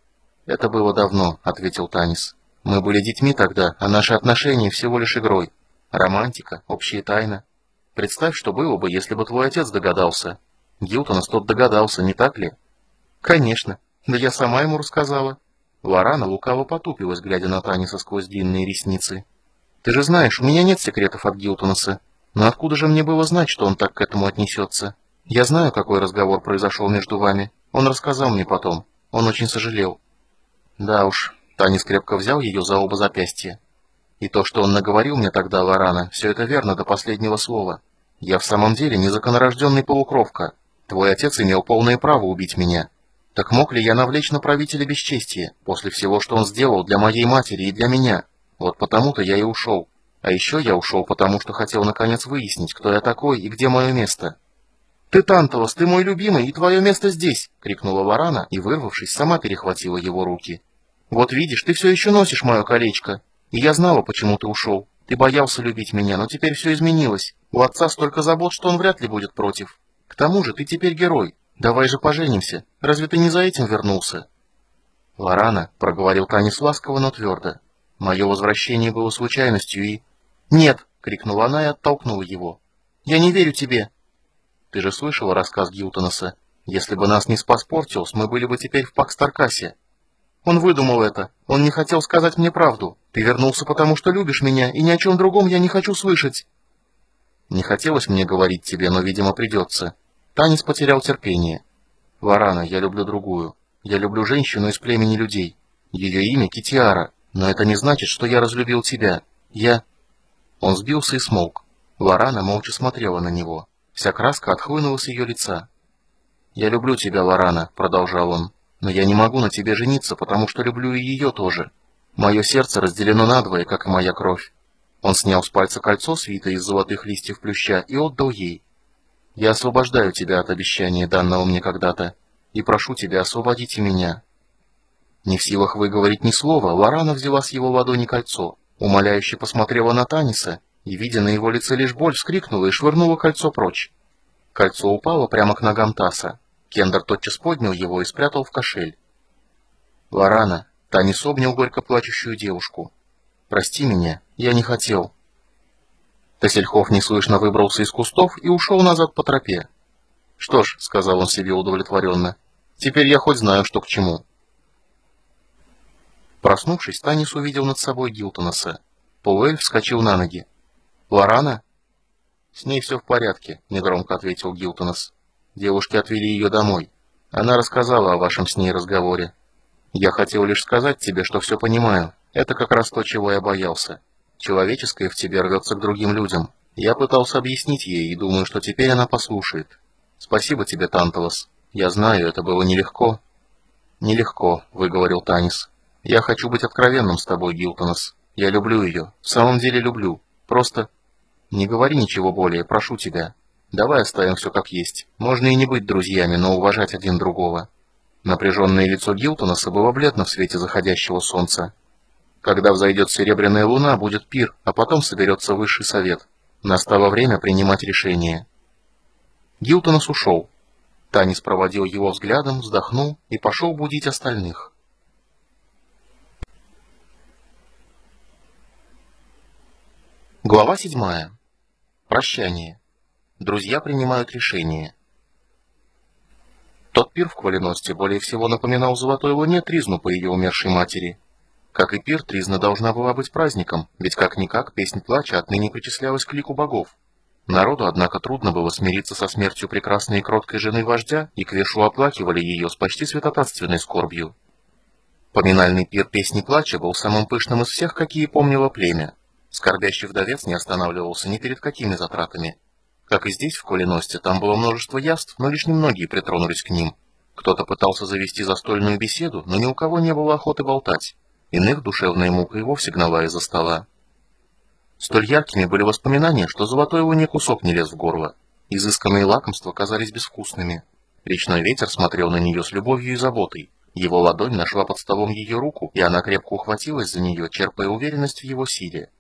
«Это было давно», — ответил Танис. «Мы были детьми тогда, а наши отношения всего лишь игрой. Романтика, общая тайна. Представь, что было бы, если бы твой отец догадался. Гилтонос тот догадался, не так ли?» «Конечно. Да я сама ему рассказала». Лорана лукаво потупилась, глядя на Таниса сквозь длинные ресницы. «Ты же знаешь, у меня нет секретов от Гилтоноса. Но откуда же мне было знать, что он так к этому отнесется? Я знаю, какой разговор произошел между вами. Он рассказал мне потом. Он очень сожалел». «Да уж». Танис крепко взял ее за оба запястья. «И то, что он наговорил мне тогда, Лорана, все это верно до последнего слова. Я в самом деле незаконнорожденный полукровка. Твой отец имел полное право убить меня. Так мог ли я навлечь на правителя бесчестие, после всего, что он сделал для моей матери и для меня? Вот потому-то я и ушел. А еще я ушел, потому что хотел наконец выяснить, кто я такой и где мое место». «Ты, Танталос, ты мой любимый, и твое место здесь!» — крикнула Лорана и, вырвавшись, сама перехватила его руки. «Вот видишь, ты все еще носишь мое колечко. И я знала, почему ты ушел. Ты боялся любить меня, но теперь все изменилось. У отца столько забот, что он вряд ли будет против. К тому же ты теперь герой. Давай же поженимся. Разве ты не за этим вернулся?» «Лорана», — проговорил Танис ласково, но твердо. «Мое возвращение было случайностью и...» «Нет!» — крикнула она и оттолкнула его. «Я не верю тебе!» «Ты же слышала рассказ Гилтоноса? Если бы нас не спас Портиус, мы были бы теперь в Пакстаркасе. Он выдумал это. Он не хотел сказать мне правду. Ты вернулся, потому что любишь меня, и ни о чем другом я не хочу слышать». «Не хотелось мне говорить тебе, но, видимо, придется». Танис потерял терпение. «Лорана, я люблю другую. Я люблю женщину из племени людей. Ее имя Китиара, но это не значит, что я разлюбил тебя. Я...» Он сбился и смолк. Лорана молча смотрела на него. Вся краска отхлынула с ее лица. «Я люблю тебя, Лорана», — продолжал он, — «но я не могу на тебе жениться, потому что люблю и ее тоже. Мое сердце разделено надвое, как и моя кровь». Он снял с пальца кольцо, свитое из золотых листьев плюща, и отдал ей. Я освобождаю тебя от обещания, данного мне когда-то, и прошу тебя, освободите меня». Не в силах выговорить ни слова, Лорана взяла с его ладони кольцо, умоляюще посмотрела на Таниса и, видя на его лице лишь боль, вскрикнула и швырнула кольцо прочь. Кольцо упало прямо к ногам Таса. Кендер тотчас поднял его и спрятал в кошель. «Лорана», — Танис обнял горько плачущую девушку, — «прости меня, я не хотел». Тесельхов неслышно выбрался из кустов и ушел назад по тропе. «Что ж», — сказал он себе удовлетворенно, — «теперь я хоть знаю, что к чему». Проснувшись, Танис увидел над собой Гилтонаса. Полуэльф вскочил на ноги. «Лорана?» «С ней все в порядке», — негромко ответил Гилтонас. «Девушки отвели ее домой. Она рассказала о вашем с ней разговоре. Я хотел лишь сказать тебе, что все понимаю. Это как раз то, чего я боялся. Человеческое в тебе рвется к другим людям. Я пытался объяснить ей и думаю, что теперь она послушает. Спасибо тебе, Танталос. Я знаю, это было нелегко». «Нелегко», — выговорил Танис. «Я хочу быть откровенным с тобой, Гилтонас. Я люблю ее. В самом деле люблю. Просто не говори ничего более, прошу тебя. Давай оставим все как есть. Можно и не быть друзьями, но уважать один другого». Напряженное лицо Гилтонаса было бледно в свете заходящего солнца. «Когда взойдет серебряная луна, будет пир, а потом соберется высший совет. Настало время принимать решение». Гилтонас ушел. Танис проводил его взглядом, вздохнул и пошел будить остальных. Глава седьмая. Прощание. Друзья принимают решение. Тот пир в Квалиносте более всего напоминал Золотой Луне Тризну по ее умершей матери. Как и пир, Тризна должна была быть праздником, ведь как-никак песнь плача отныне причислялась к лику богов. Народу, однако, трудно было смириться со смертью прекрасной и кроткой жены вождя, и Квешу оплакивали ее с почти святотатственной скорбью. Поминальный пир песни плача был самым пышным из всех, какие помнило племя. Скорбящий вдовец не останавливался ни перед какими затратами. Как и здесь, в Квалиносте, там было множество яств, но лишь немногие притронулись к ним. Кто-то пытался завести застольную беседу, но ни у кого не было охоты болтать. Иных душевная мука и вовсе гнала из-за стола. Столь яркими были воспоминания, что Золотой Луне кусок не лез в горло. Изысканные лакомства казались безвкусными. Речной ветер смотрел на нее с любовью и заботой. Его ладонь нашла под столом ее руку, и она крепко ухватилась за нее, черпая уверенность в его силе.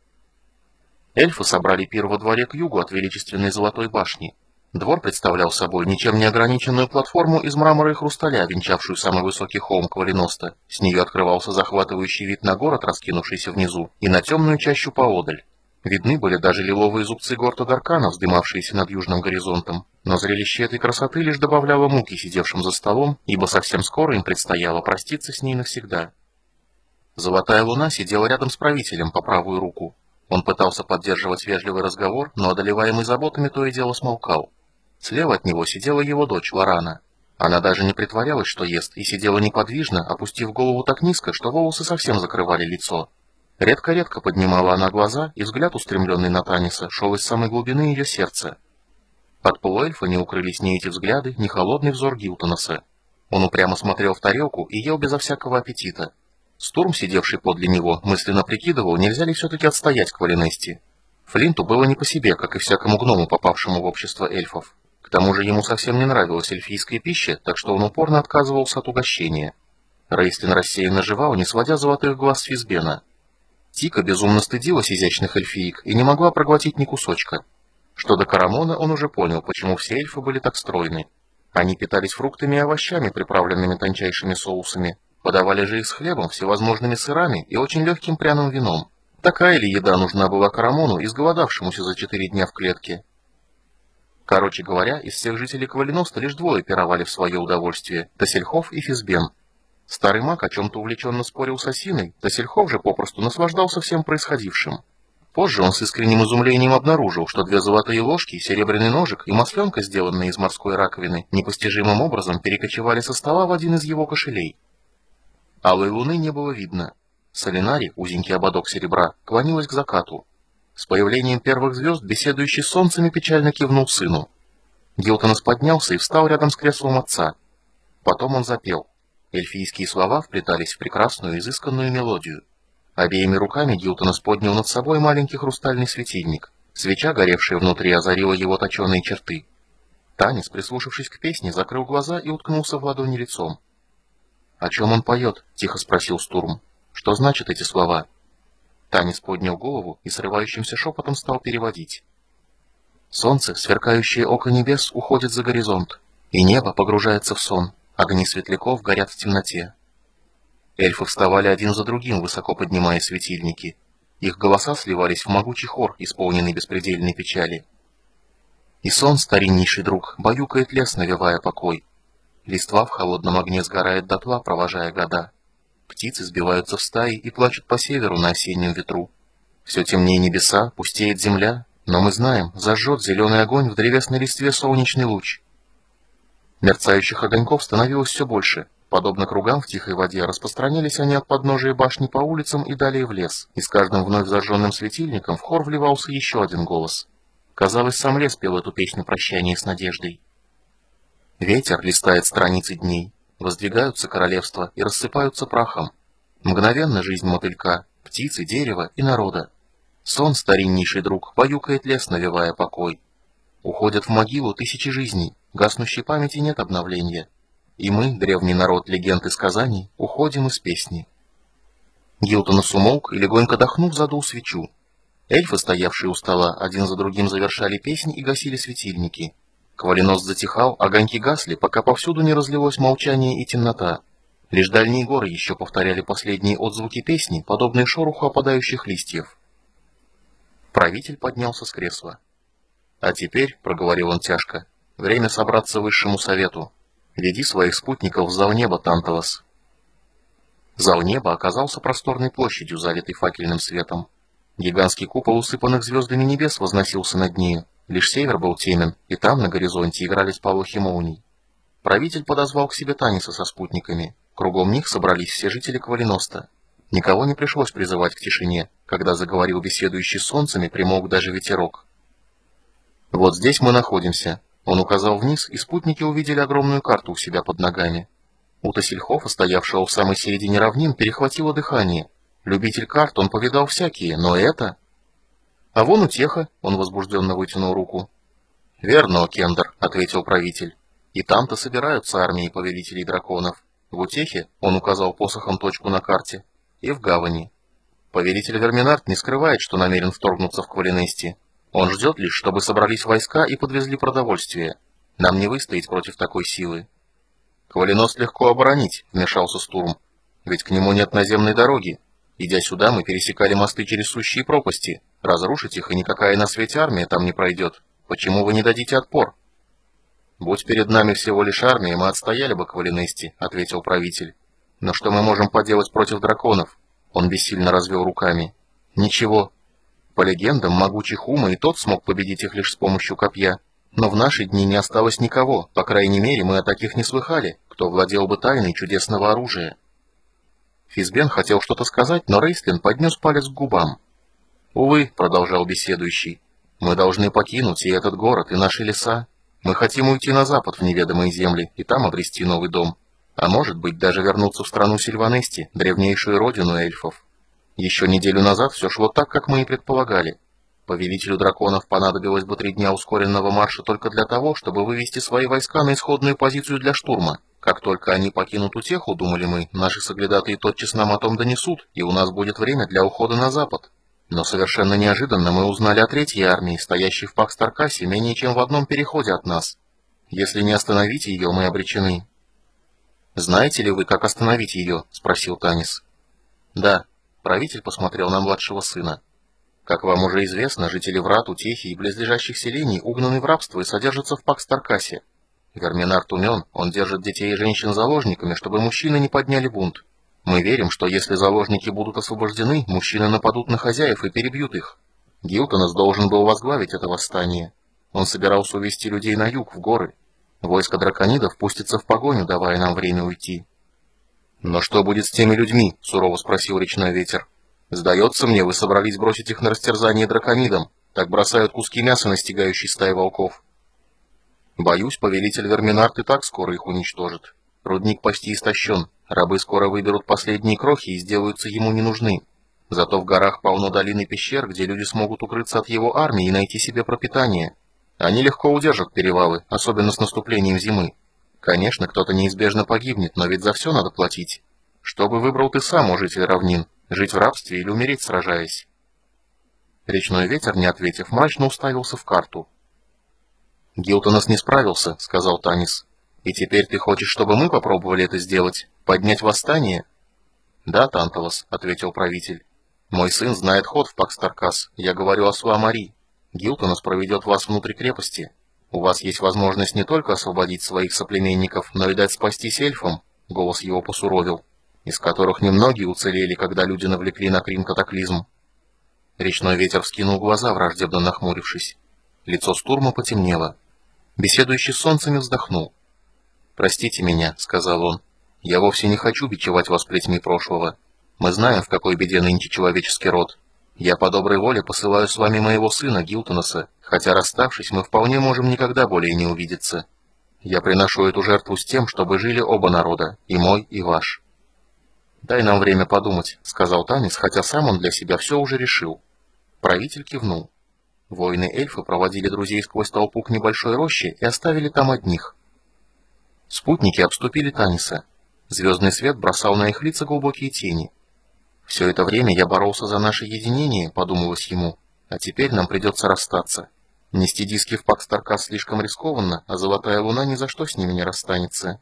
Эльфы собрали пир во дворе к югу от величественной Золотой башни. Двор представлял собой ничем не ограниченную платформу из мрамора и хрусталя, венчавшую самый высокий холм Квалиноста. С нее открывался захватывающий вид на город, раскинувшийся внизу, и на темную чащу поодаль. Видны были даже лиловые зубцы гор Тадаркана, вздымавшиеся над южным горизонтом. Но зрелище этой красоты лишь добавляло муки сидевшим за столом, ибо совсем скоро им предстояло проститься с ней навсегда. Золотая Луна сидела рядом с правителем по правую руку. Он пытался поддерживать вежливый разговор, но, одолеваемый заботами, то и дело смолкал. Слева от него сидела его дочь Лорана. Она даже не притворялась, что ест, и сидела неподвижно, опустив голову так низко, что волосы совсем закрывали лицо. Редко-редко поднимала она глаза, и взгляд, устремленный на Таниса, шел из самой глубины ее сердца. От полуэльфа не укрылись ни эти взгляды, ни холодный взор Гилтонаса. Он упрямо смотрел в тарелку и ел безо всякого аппетита. Стурм, сидевший подле него, мысленно прикидывал, нельзя ли все-таки отстоять Квалинести. Флинту было не по себе, как и всякому гному, попавшему в общество эльфов. К тому же ему совсем не нравилась эльфийская пища, так что он упорно отказывался от угощения. Рейстлин рассеянно жевал, не сводя золотых глаз с Физбена. Тика безумно стыдилась изящных эльфиек и не могла проглотить ни кусочка. Что до Карамона, он уже понял, почему все эльфы были так стройны. Они питались фруктами и овощами, приправленными тончайшими соусами. Подавали же их с хлебом, всевозможными сырами и очень легким пряным вином. Такая ли еда нужна была Карамону, изголодавшемуся за четыре дня в клетке? Короче говоря, из всех жителей Квалиноста лишь двое пировали в свое удовольствие – Тесельхов и Физбен. Старый маг о чем-то увлеченно спорил с Осиной, Тесельхов же попросту наслаждался всем происходившим. Позже он с искренним изумлением обнаружил, что две золотые ложки, серебряный ножик и масленка, сделанные из морской раковины, непостижимым образом перекочевали со стола в один из его кошелей. Алой луны не было видно. Солинари, узенький ободок серебра, клонилась к закату. С появлением первых звезд беседующий с солнцами печально кивнул сыну. Гилтонас поднялся и встал рядом с креслом отца. Потом он запел. Эльфийские слова вплетались в прекрасную изысканную мелодию. Обеими руками Гилтонас поднял над собой маленький хрустальный светильник. Свеча, горевшая внутри, озарила его точеные черты. Танис, прислушавшись к песне, закрыл глаза и уткнулся в ладони лицом. «О чем он поет?» — тихо спросил Стурм. «Что значат эти слова?» Танис поднял голову и срывающимся шепотом стал переводить. «Солнце, сверкающее око небес, уходит за горизонт, и небо погружается в сон, огни светляков горят в темноте». Эльфы вставали один за другим, высоко поднимая светильники. Их голоса сливались в могучий хор, исполненный беспредельной печали. И сон, стариннейший друг, баюкает лес, навевая покой. Листва в холодном огне сгорает дотла, провожая года. Птицы сбиваются в стаи и плачут по северу на осеннем ветру. Все темнее небеса, пустеет земля, но мы знаем, зажжет зеленый огонь в древесной листве солнечный луч. Мерцающих огоньков становилось все больше. Подобно кругам в тихой воде, распространялись они от подножия башни по улицам и далее в лес, и с каждым вновь зажженным светильником в хор вливался еще один голос. Казалось, сам лес пел эту песню прощания с надеждой. Ветер листает страницы дней, воздвигаются королевства и рассыпаются прахом. Мгновенно жизнь мотылька, птицы, дерева и народа. Сон, стариннейший друг, баюкает лес, навевая покой. Уходят в могилу тысячи жизней, гаснущей памяти нет обновления. И мы, древний народ легенд и сказаний, уходим из песни. Гилтонос умолк и, легонько дохнув, задул свечу. Эльфы, стоявшие у стола, один за другим завершали песнь и гасили светильники. Квалинос затихал, огоньки гасли, пока повсюду не разлилось молчание и темнота. Лишь дальние горы еще повторяли последние отзвуки песни, подобные шороху опадающих листьев. Правитель поднялся с кресла. «А теперь, — проговорил он тяжко, — время собраться высшему совету. Веди своих спутников в зал неба, Танталос». Зал неба оказался просторной площадью, залитой факельным светом. Гигантский купол усыпанных звездами небес возносился над нею. Лишь север был темен, и там на горизонте играли сполохи молний. Правитель подозвал к себе Таниса со спутниками. Кругом них собрались все жители Квалиноста. Никого не пришлось призывать к тишине. Когда заговорил беседующий с солнцами, примолк даже ветерок. «Вот здесь мы находимся». Он указал вниз, и спутники увидели огромную карту у себя под ногами. У Тассельхофа, стоявшего в самой середине равнин, перехватило дыхание. Любитель карт он повидал всякие, но это... «А вон утеха», — он возбужденно вытянул руку. «Верно, Кендер», — ответил правитель. «И там-то собираются армии повелителей драконов. В утехе», — он указал посохом точку на карте, — «и в гавани. Повелитель Верминард не скрывает, что намерен вторгнуться в Квалинести. Он ждет лишь, чтобы собрались войска и подвезли продовольствие. Нам не выстоять против такой силы». «Квалиност легко оборонить», — вмешался Стурм. «Ведь к нему нет наземной дороги. Идя сюда, мы пересекали мосты через сущие пропасти. Разрушить их, и никакая на свете армия там не пройдет. Почему вы не дадите отпор?» «Будь перед нами всего лишь армия, мы отстояли бы Квалинести», — ответил правитель. «Но что мы можем поделать против драконов?» Он бессильно развел руками. «Ничего. По легендам, могучий Хума и тот смог победить их лишь с помощью копья. Но в наши дни не осталось никого, по крайней мере, мы о таких не слыхали, кто владел бы тайной чудесного оружия». Физбен хотел что-то сказать, но Рейстлин поднес палец к губам. «Увы», — продолжал беседующий, — «мы должны покинуть и этот город, и наши леса. Мы хотим уйти на запад в неведомые земли и там обрести новый дом. А может быть, даже вернуться в страну Сильванести, древнейшую родину эльфов. Еще неделю назад все шло так, как мы и предполагали. Повелителю драконов понадобилось бы три дня ускоренного марша только для того, чтобы вывести свои войска на исходную позицию для штурма. Как только они покинут утеху, думали мы, наши соглядатые тотчас нам о том донесут, и у нас будет время для ухода на запад. Но совершенно неожиданно мы узнали о третьей армии, стоящей в Пакстаркасе менее чем в одном переходе от нас. Если не остановить ее, мы обречены». «Знаете ли вы, как остановить ее?» — спросил Танис. «Да». Правитель посмотрел на младшего сына. «Как вам уже известно, жители Врат, Утехи и близлежащих селений угнаны в рабство и содержатся в Пакстаркасе. Верминард умен, он держит детей и женщин заложниками, чтобы мужчины не подняли бунт. Мы верим, что если заложники будут освобождены, мужчины нападут на хозяев и перебьют их. Гилтонос должен был возглавить это восстание. Он собирался увести людей на юг, в горы. Войско драконидов пустится в погоню, давая нам время уйти». «Но что будет с теми людьми?» — сурово спросил речной ветер. «Сдается мне, вы собрались бросить их на растерзание драконидам. Так бросают куски мяса на стягающей стаи волков». «Боюсь, повелитель Верминард и так скоро их уничтожит. Рудник почти истощен, рабы скоро выберут последние крохи и сделаются ему не нужны. Зато в горах полно долин и пещер, где люди смогут укрыться от его армии и найти себе пропитание. Они легко удержат перевалы, особенно с наступлением зимы. Конечно, кто-то неизбежно погибнет, но ведь за все надо платить. Что бы выбрал ты сам, о житель равнин, жить в рабстве или умереть, сражаясь?» Речной ветер, не ответив, мрачно уставился в карту. «Гилтонос не справился», — сказал Танис. «И теперь ты хочешь, чтобы мы попробовали это сделать? Поднять восстание?» «Да, Танталос», — ответил правитель. «Мой сын знает ход в Пакстаркас. Я говорю о Суамари. Гилтонос проведет вас внутрь крепости. У вас есть возможность не только освободить своих соплеменников, но и дать спастись эльфам», — голос его посуровил, «из которых немногие уцелели, когда люди навлекли на Крин катаклизм». Речной ветер вскинул глаза, враждебно нахмурившись. Лицо Стурма потемнело. Беседующий с солнцем вздохнул. «Простите меня», — сказал он. «Я вовсе не хочу бичевать вас плетьми прошлого. Мы знаем, в какой беде нынче человеческий род. Я по доброй воле посылаю с вами моего сына Гилтоноса, хотя, расставшись, мы вполне можем никогда более не увидеться. Я приношу эту жертву с тем, чтобы жили оба народа, и мой, и ваш». «Дай нам время подумать», — сказал Танис, хотя сам он для себя все уже решил. Правитель кивнул. Воины-эльфы проводили друзей сквозь толпу к небольшой роще и оставили там одних. Спутники обступили Таниса. Звездный свет бросал на их лица глубокие тени. «Все это время я боролся за наше единение», — подумалось ему, — «а теперь нам придется расстаться. Нести диски в Пакстаркас слишком рискованно, а Золотая Луна ни за что с ними не расстанется».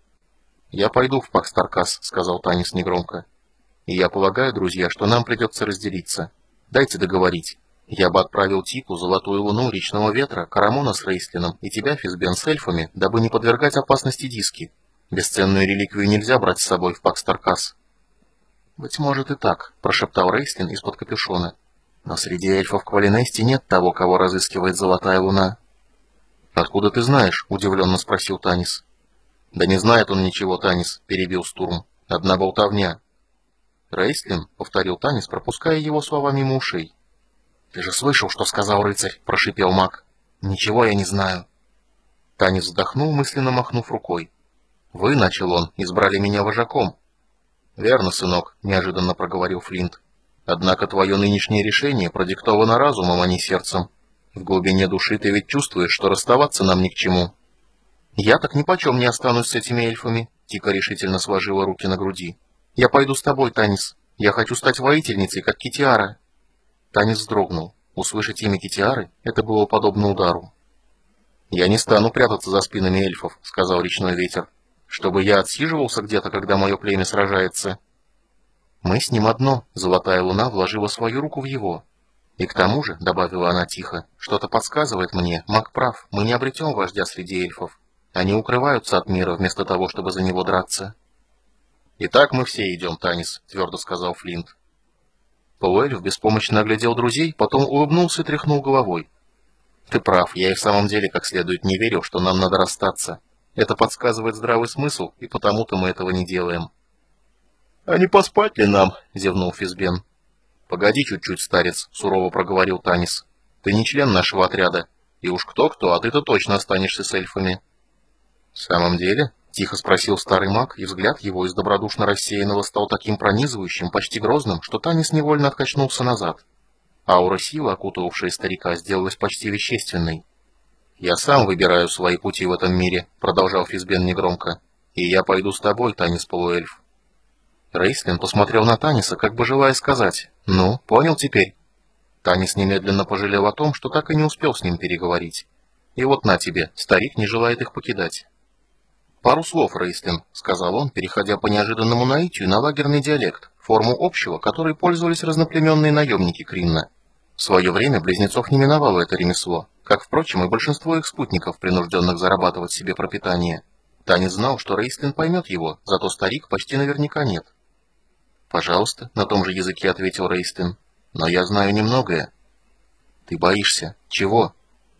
«Я пойду в Пакстаркас», — сказал Танис негромко. «И я полагаю, друзья, что нам придется разделиться. Дайте договорить. Я бы отправил Тику, Золотую Луну, Речного Ветра, Карамона с Рейстлином и тебя, Физбен, с эльфами, дабы не подвергать опасности диски. Бесценную реликвию нельзя брать с собой в Пакстаркас». «Быть может и так», — прошептал Рейстлин из-под капюшона. «Но среди эльфов Квалинести нет того, кого разыскивает Золотая Луна». «Откуда ты знаешь?» — удивленно спросил Танис. «Да не знает он ничего, Танис», — перебил Стурм. «Одна болтовня». «Рейстлин?» — повторил Танис, пропуская его слова мимо ушей. «Ты же слышал, что сказал рыцарь?» — прошипел маг. «Ничего я не знаю». Танис вздохнул, мысленно махнув рукой. «Вы, — начал он, — избрали меня вожаком». «Верно, сынок», — неожиданно проговорил Флинт. «Однако твое нынешнее решение продиктовано разумом, а не сердцем. В глубине души ты ведь чувствуешь, что расставаться нам ни к чему». «Я так нипочем не останусь с этими эльфами», — Тика решительно сложила руки на груди. «Я пойду с тобой, Танис. Я хочу стать воительницей, как Китиара». Танис вздрогнул. Услышать имя Китиары — это было подобно удару. «Я не стану прятаться за спинами эльфов», — сказал Речной Ветер. «Чтобы я отсиживался где-то, когда мое племя сражается». «Мы с ним одно», — Золотая Луна вложила свою руку в его. «И к тому же», — добавила она тихо, — «что-то подсказывает мне, маг прав, мы не обретем вождя среди эльфов. Они укрываются от мира, вместо того, чтобы за него драться». «Итак, мы все идем, Танис», — твердо сказал Флинт. Полуэльф беспомощно оглядел друзей, потом улыбнулся и тряхнул головой. «Ты прав, я и в самом деле как следует не верил, что нам надо расстаться. Это подсказывает здравый смысл, и потому-то мы этого не делаем». «А не поспать ли нам?» — зевнул Физбен. «Погоди чуть-чуть, старец», — сурово проговорил Танис. «Ты не член нашего отряда, и уж кто-кто, а ты-то точно останешься с эльфами». «В самом деле?» — тихо спросил старый маг, и взгляд его из добродушно рассеянного стал таким пронизывающим, почти грозным, что Танис невольно откачнулся назад. Аура силы, окутывавшая старика, сделалась почти вещественной. «Я сам выбираю свои пути в этом мире», — продолжал Физбен негромко. «И я пойду с тобой, Танис Полуэльф». Рейстлин посмотрел на Таниса, как бы желая сказать: «Ну, понял теперь?» Танис немедленно пожалел о том, что так и не успел с ним переговорить. И вот на тебе, старик не желает их покидать. «Пару слов, Рейстлин», — сказал он, переходя по неожиданному наитию на лагерный диалект, форму общего, которой пользовались разноплеменные наемники Кринна. В свое время близнецов не миновало это ремесло, как, впрочем, и большинство их спутников, принужденных зарабатывать себе пропитание. Танис знал, что Рейстлин поймет его, зато старик почти наверняка нет. «Пожалуйста», — на том же языке ответил Рейстлин, — «но я знаю немногое». «Ты боишься? Чего?»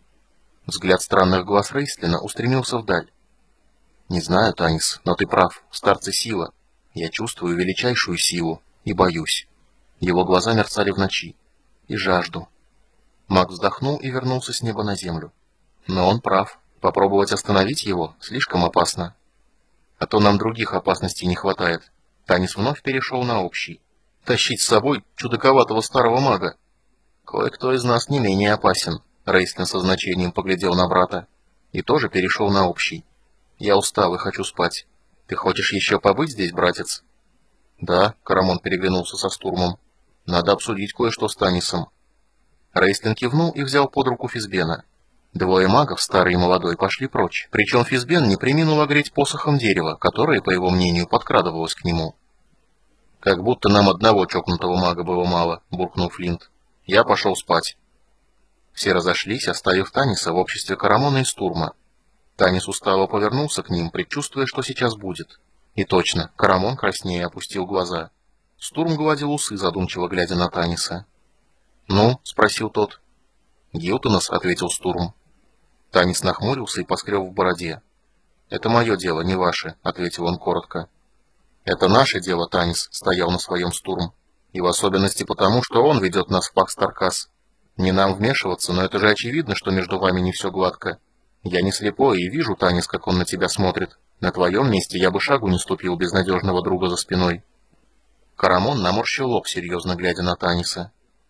Взгляд странных глаз Рейстлина устремился вдаль. «Не знаю, Танис, но ты прав, в старце сила. Я чувствую величайшую силу и боюсь». Его глаза мерцали в ночи. «И жажду». Маг вздохнул и вернулся с неба на землю. «Но он прав. Попробовать остановить его слишком опасно. А то нам других опасностей не хватает». Танис вновь перешел на общий. «Тащить с собой чудаковатого старого мага. Кое-кто из нас не менее опасен. Рейстлин со значением поглядел на брата и тоже перешел на общий. «Я устал и хочу спать. Ты хочешь еще побыть здесь, братец?» «Да», — Карамон переглянулся со Стурмом. «Надо обсудить кое-что с Танисом». Рейстлин кивнул и взял под руку Физбена. Двое магов, старый и молодой, пошли прочь, причем Физбен не преминул огреть посохом дерева, которое, по его мнению, подкрадывалось к нему. «Как будто нам одного чокнутого мага было мало», — буркнул Флинт. «Я пошел спать». Все разошлись, оставив Таниса в обществе Карамона и Стурма. Танис устало повернулся к ним, предчувствуя, что сейчас будет. И точно, Карамон краснее опустил глаза. Стурм гладил усы, задумчиво глядя на Таниса. «Ну?» — спросил тот. «Гилтонос», — ответил Стурм. Танис нахмурился и поскреб в бороде. «Это мое дело, не ваше», — ответил он коротко. «Это наше дело, Танис», — стоял на своем Стурм. «И в особенности потому, что он ведет нас в Пакс-Таркас. Не нам вмешиваться, но это же очевидно, что между вами не все гладко. Я не слепой и вижу, Танис, как он на тебя смотрит. На твоем месте я бы шагу не ступил без надежного друга за спиной». Карамон наморщил лоб, серьезно глядя на Таниса.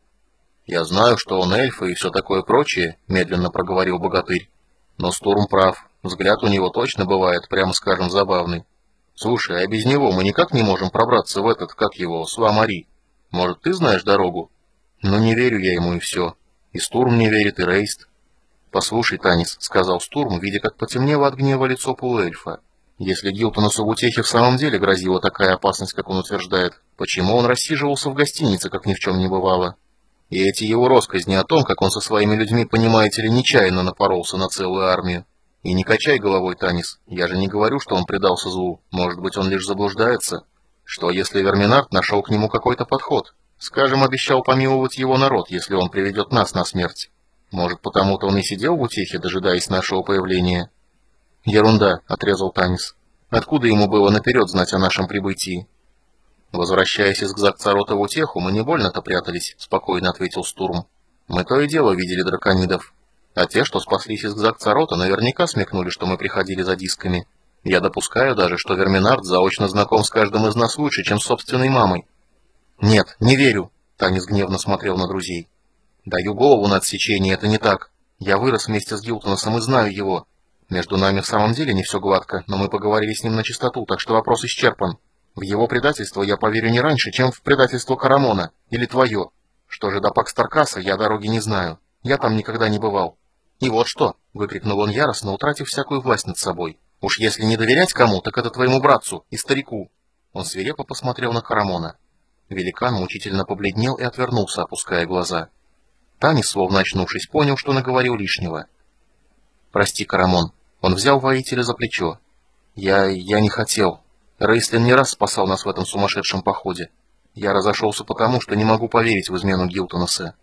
«Я знаю, что он эльф и все такое прочее», — медленно проговорил богатырь. «Но Стурм прав. Взгляд у него точно бывает, прямо скажем, забавный. Слушай, а без него мы никак не можем пробраться в этот, как его, Суамари. Может, ты знаешь дорогу?» «Ну, не верю я ему, и все. И Стурм не верит, и Рейст». «Послушай, Танис», — сказал Стурм, видя, как потемнело от гнева лицо полуэльфа. «Если Гилтоносу в утехе в самом деле грозила такая опасность, как он утверждает, почему он рассиживался в гостинице, как ни в чем не бывало? И эти его россказни о том, как он со своими людьми, понимаете ли, нечаянно напоролся на целую армию. И не качай головой, Танис, я же не говорю, что он предался злу, может быть, он лишь заблуждается. Что, если Верминард нашел к нему какой-то подход? Скажем, обещал помиловать его народ, если он приведет нас на смерть. Может, потому-то он и сидел в утехе, дожидаясь нашего появления?» «Ерунда», — отрезал Танис. «Откуда ему было наперед знать о нашем прибытии?» «Возвращаясь из Гзак-Царота в утеху, мы не больно-то прятались», — спокойно ответил Стурм. «Мы то и дело видели драконидов. А те, что спаслись из Гзак-Царота, наверняка смекнули, что мы приходили за дисками. Я допускаю даже, что Верминард заочно знаком с каждым из нас лучше, чем с собственной мамой». «Нет, не верю», — Танис гневно смотрел на друзей. «Даю голову на отсечение, это не так. Я вырос вместе с Гилтоносом и знаю его. Между нами в самом деле не все гладко, но мы поговорили с ним на чистоту, так что вопрос исчерпан. В его предательство я поверю не раньше, чем в предательство Карамона. Или твое. Что же до Пакс-Таркаса, я дороги не знаю. Я там никогда не бывал». «И вот что!» — выкрикнул он яростно, утратив всякую власть над собой. «Уж если не доверять кому, так это твоему братцу и старику!» Он свирепо посмотрел на Карамона. Великан мучительно побледнел и отвернулся, опуская глаза. Танис, словно очнувшись, понял, что наговорил лишнего. «Прости, Карамон». Он взял воителя за плечо. «Я... я не хотел. Рейстлин не раз спасал нас в этом сумасшедшем походе. Я разошелся потому, что не могу поверить в измену Гилтоноса».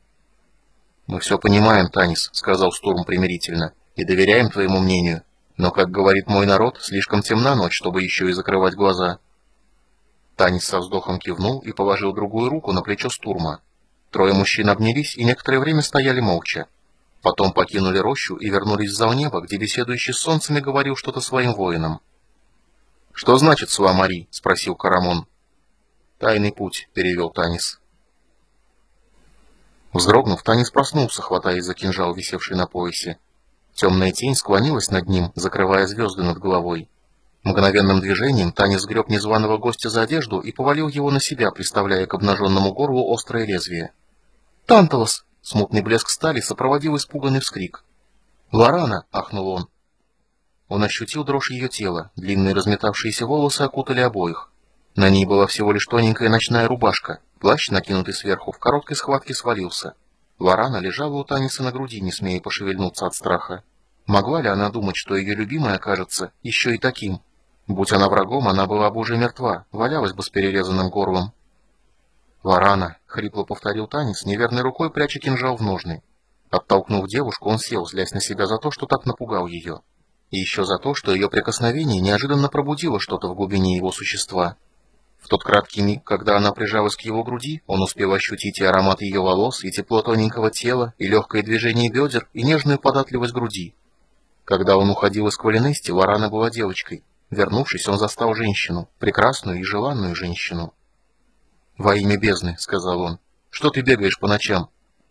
«Мы все понимаем, Танис», — сказал Стурм примирительно, — «и доверяем твоему мнению. Но, как говорит мой народ, слишком темна ночь, чтобы еще и закрывать глаза». Танис со вздохом кивнул и положил другую руку на плечо Стурма. Трое мужчин обнялись и некоторое время стояли молча. Потом покинули рощу и вернулись в зал неба, где беседующий с солнцами говорил что-то своим воинам. «Что значит Суамари?» — спросил Карамон. «Тайный путь», — перевел Танис. Вздрогнув, Танис проснулся, хватаясь за кинжал, висевший на поясе. Темная тень склонилась над ним, закрывая звезды над головой. Мгновенным движением Танис сгреб незваного гостя за одежду и повалил его на себя, приставляя к обнаженному горлу острое лезвие. «Танталос!» — смутный блеск стали сопроводил испуганный вскрик. «Лорана!» — ахнул он. Он ощутил дрожь ее тела, длинные разметавшиеся волосы окутали обоих. На ней была всего лишь тоненькая ночная рубашка, плащ, накинутый сверху, в короткой схватке свалился. Лорана лежала у Таниса на груди, не смея пошевельнуться от страха. Могла ли она думать, что ее любимый окажется еще и таким? Будь она врагом, она была бы уже мертва, валялась бы с перерезанным горлом. «Лорана!» — хрипло повторил Танис, неверной рукой пряча кинжал в ножны. Оттолкнув девушку, он сел, злясь на себя за то, что так напугал ее. И еще за то, что ее прикосновение неожиданно пробудило что-то в глубине его существа. В тот краткий миг, когда она прижалась к его груди, он успел ощутить и аромат ее волос, и тепло тоненького тела, и легкое движение бедер, и нежную податливость груди. Когда он уходил из Квалинести, Лорана была девочкой. Вернувшись, он застал женщину, прекрасную и желанную женщину. «Во имя бездны», — сказал он, — «что ты бегаешь по ночам?»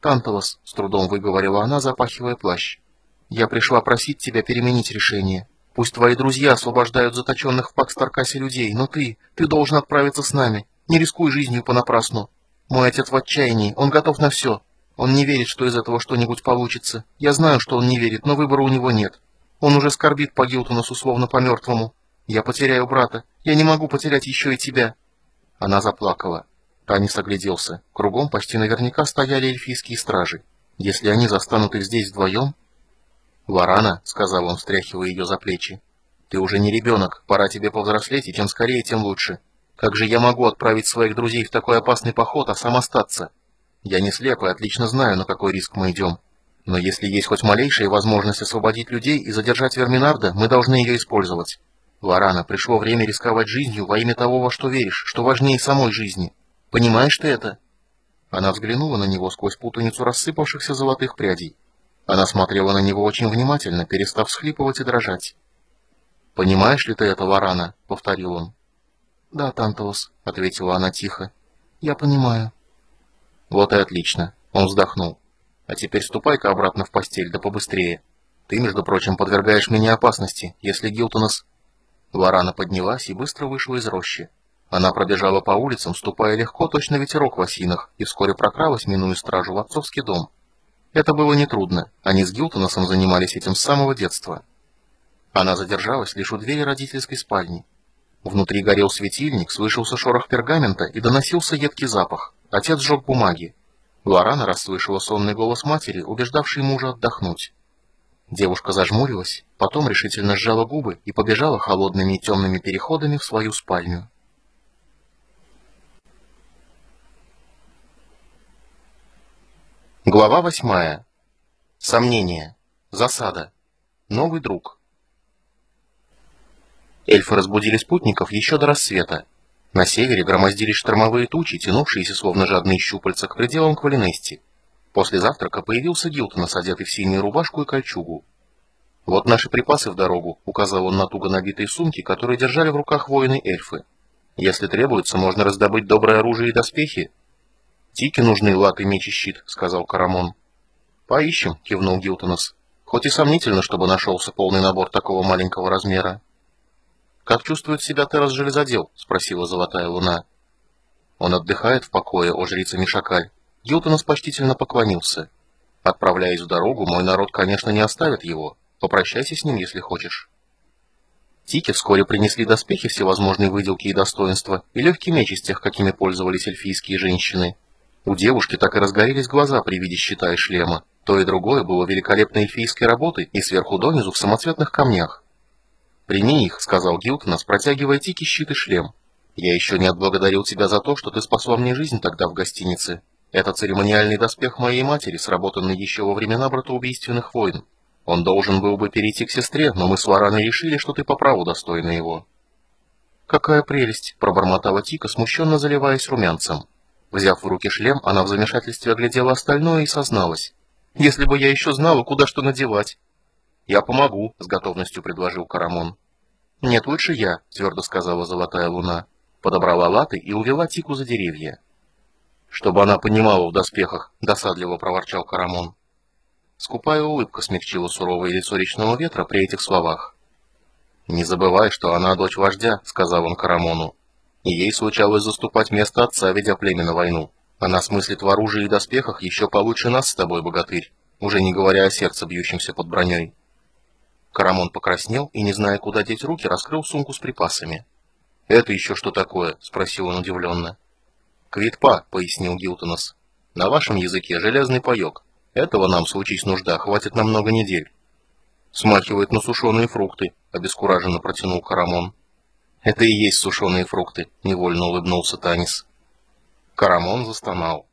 «Танталос», — с трудом выговорила она, запахивая плащ. «Я пришла просить тебя переменить решение. Пусть твои друзья освобождают заточенных в Пакстаркасе людей, но ты, ты должен отправиться с нами. Не рискуй жизнью понапрасну. Мой отец в отчаянии, он готов на все. Он не верит, что из этого что-нибудь получится. Я знаю, что он не верит, но выбора у него нет. Он уже скорбит по Гилтоносу, словно по мертвому. Я потеряю брата. Я не могу потерять еще и тебя». Она заплакала. Танис огляделся. Кругом почти наверняка стояли эльфийские стражи. Если они застанут их здесь вдвоем... «Варана», — сказал он, встряхивая ее за плечи, — «ты уже не ребенок, пора тебе повзрослеть, и чем скорее, тем лучше. Как же я могу отправить своих друзей в такой опасный поход, а сам остаться? Я не слеп и отлично знаю, на какой риск мы идем. Но если есть хоть малейшая возможность освободить людей и задержать Верминарда, мы должны ее использовать. Варана, пришло время рисковать жизнью во имя того, во что веришь, что важнее самой жизни. Понимаешь ты это?» Она взглянула на него сквозь путаницу рассыпавшихся золотых прядей. Она смотрела на него очень внимательно, перестав всхлипывать и дрожать. «Понимаешь ли ты это, Варана?» — повторил он. «Да, Танталос», — ответила она тихо. «Я понимаю». «Вот и отлично», — он вздохнул. «А теперь ступай-ка обратно в постель, да побыстрее. Ты, между прочим, подвергаешь меня опасности, если Гилтонос...» Варана поднялась и быстро вышла из рощи. Она пробежала по улицам, ступая легко, точно ветерок в осинах, и вскоре прокралась, минуя стражу, в отцовский дом. Это было нетрудно, они с Гилтоносом занимались этим с самого детства. Она задержалась лишь у двери родительской спальни. Внутри горел светильник, слышался шорох пергамента и доносился едкий запах. Отец сжег бумаги. Варана расслышала сонный голос матери, убеждавшей мужа отдохнуть. Девушка зажмурилась, потом решительно сжала губы и побежала холодными и темными переходами в свою спальню. Глава восьмая. Сомнение. Засада. Новый друг. Эльфы разбудили спутников еще до рассвета. На севере громоздились штормовые тучи, тянувшиеся словно жадные щупальца к пределам Квалинести. После завтрака появился Гилтонос, одетый в синюю рубашку и кольчугу. «Вот наши припасы в дорогу», — указал он на туго набитые сумки, которые держали в руках воины-эльфы. «Если требуется, можно раздобыть доброе оружие и доспехи». «Тики нужны, латы, меч и щит», — сказал Карамон. «Поищем», — кивнул Гилтонос. «Хоть и сомнительно, чтобы нашелся полный набор такого маленького размера». «Как чувствует себя Террас Железодел?» — спросила Золотая Луна. «Он отдыхает в покое, о жрица Мишакаль». Гилтонос почтительно поклонился. «Отправляясь в дорогу, мой народ, конечно, не оставит его. Попрощайся с ним, если хочешь». Тики вскоре принесли доспехи всевозможной выделки и достоинства и легкий меч из тех, какими пользовались эльфийские женщины. У девушки так и разгорелись глаза при виде щита и шлема. То и другое было великолепной эльфийской работы и сверху донизу в самоцветных камнях. «Прими их», — сказал Гилтонос, протягивая Тики щит и шлем. «Я еще не отблагодарил тебя за то, что ты спасла мне жизнь тогда в гостинице. Это церемониальный доспех моей матери, сработанный еще во времена братоубийственных войн. Он должен был бы перейти к сестре, но мы с Вараной решили, что ты по праву достойна его». «Какая прелесть!» — пробормотала Тика, смущенно заливаясь румянцем. Взяв в руки шлем, она в замешательстве оглядела остальное и созналась. «Если бы я еще знала, куда что надевать!» «Я помогу», — с готовностью предложил Карамон. «Нет, лучше я», — твердо сказала Золотая Луна. Подобрала латы и увела Тику за деревья. «Чтобы она понимала в доспехах», — досадливо проворчал Карамон. Скупая улыбка смягчила суровое лицо речного ветра при этих словах. «Не забывай, что она дочь вождя», — сказал он Карамону. «И ей случалось заступать место отца, ведя племя на войну. Она смыслит в оружии и доспехах еще получше нас с тобой, богатырь, уже не говоря о сердце, бьющемся под броней». Карамон покраснел и, не зная, куда деть руки, раскрыл сумку с припасами. «Это еще что такое?» — спросил он удивленно. «Квитпа», — пояснил Гилтонос. «На вашем языке железный паек. Этого нам, случись нужда, хватит на много недель». «Смахивает на сушеные фрукты», — обескураженно протянул Карамон. «Это и есть сушеные фрукты», — невольно улыбнулся Танис. Карамон застонал.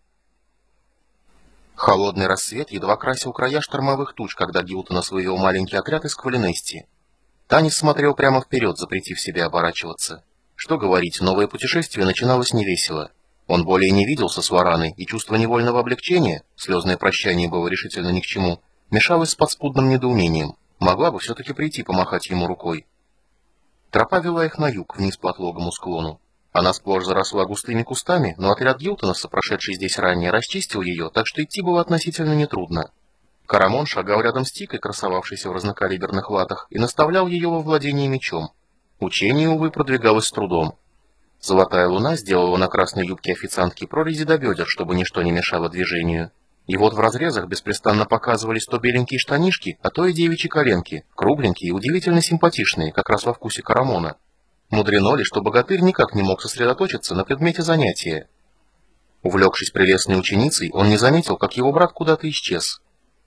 Холодный рассвет едва красил края штормовых туч, когда Гилтонос вывел маленький отряд из Квалинести. Танис смотрел прямо вперед, запретив себе оборачиваться. Что говорить, новое путешествие начиналось невесело. Он более не виделся с Вараной, и чувство невольного облегчения, слезное прощание было решительно ни к чему, мешалось с подспудным недоумением. Могла бы все-таки прийти помахать ему рукой. Тропа вела их на юг, вниз по отлогому склону. Она сплошь заросла густыми кустами, но отряд Гилтонаса, прошедший здесь ранее, расчистил ее, так что идти было относительно нетрудно. Карамон шагал рядом с Тикой, красовавшейся в разнокалиберных латах, и наставлял ее во владении мечом. Учение, увы, продвигалось с трудом. Золотая луна сделала на красной юбке официантки прорези до бедер, чтобы ничто не мешало движению. И вот в разрезах беспрестанно показывались то беленькие штанишки, а то и девичьи коленки, кругленькие и удивительно симпатичные, как раз во вкусе Карамона. Мудрено ли, что богатырь никак не мог сосредоточиться на предмете занятия. Увлекшись прелестной ученицей, он не заметил, как его брат куда-то исчез.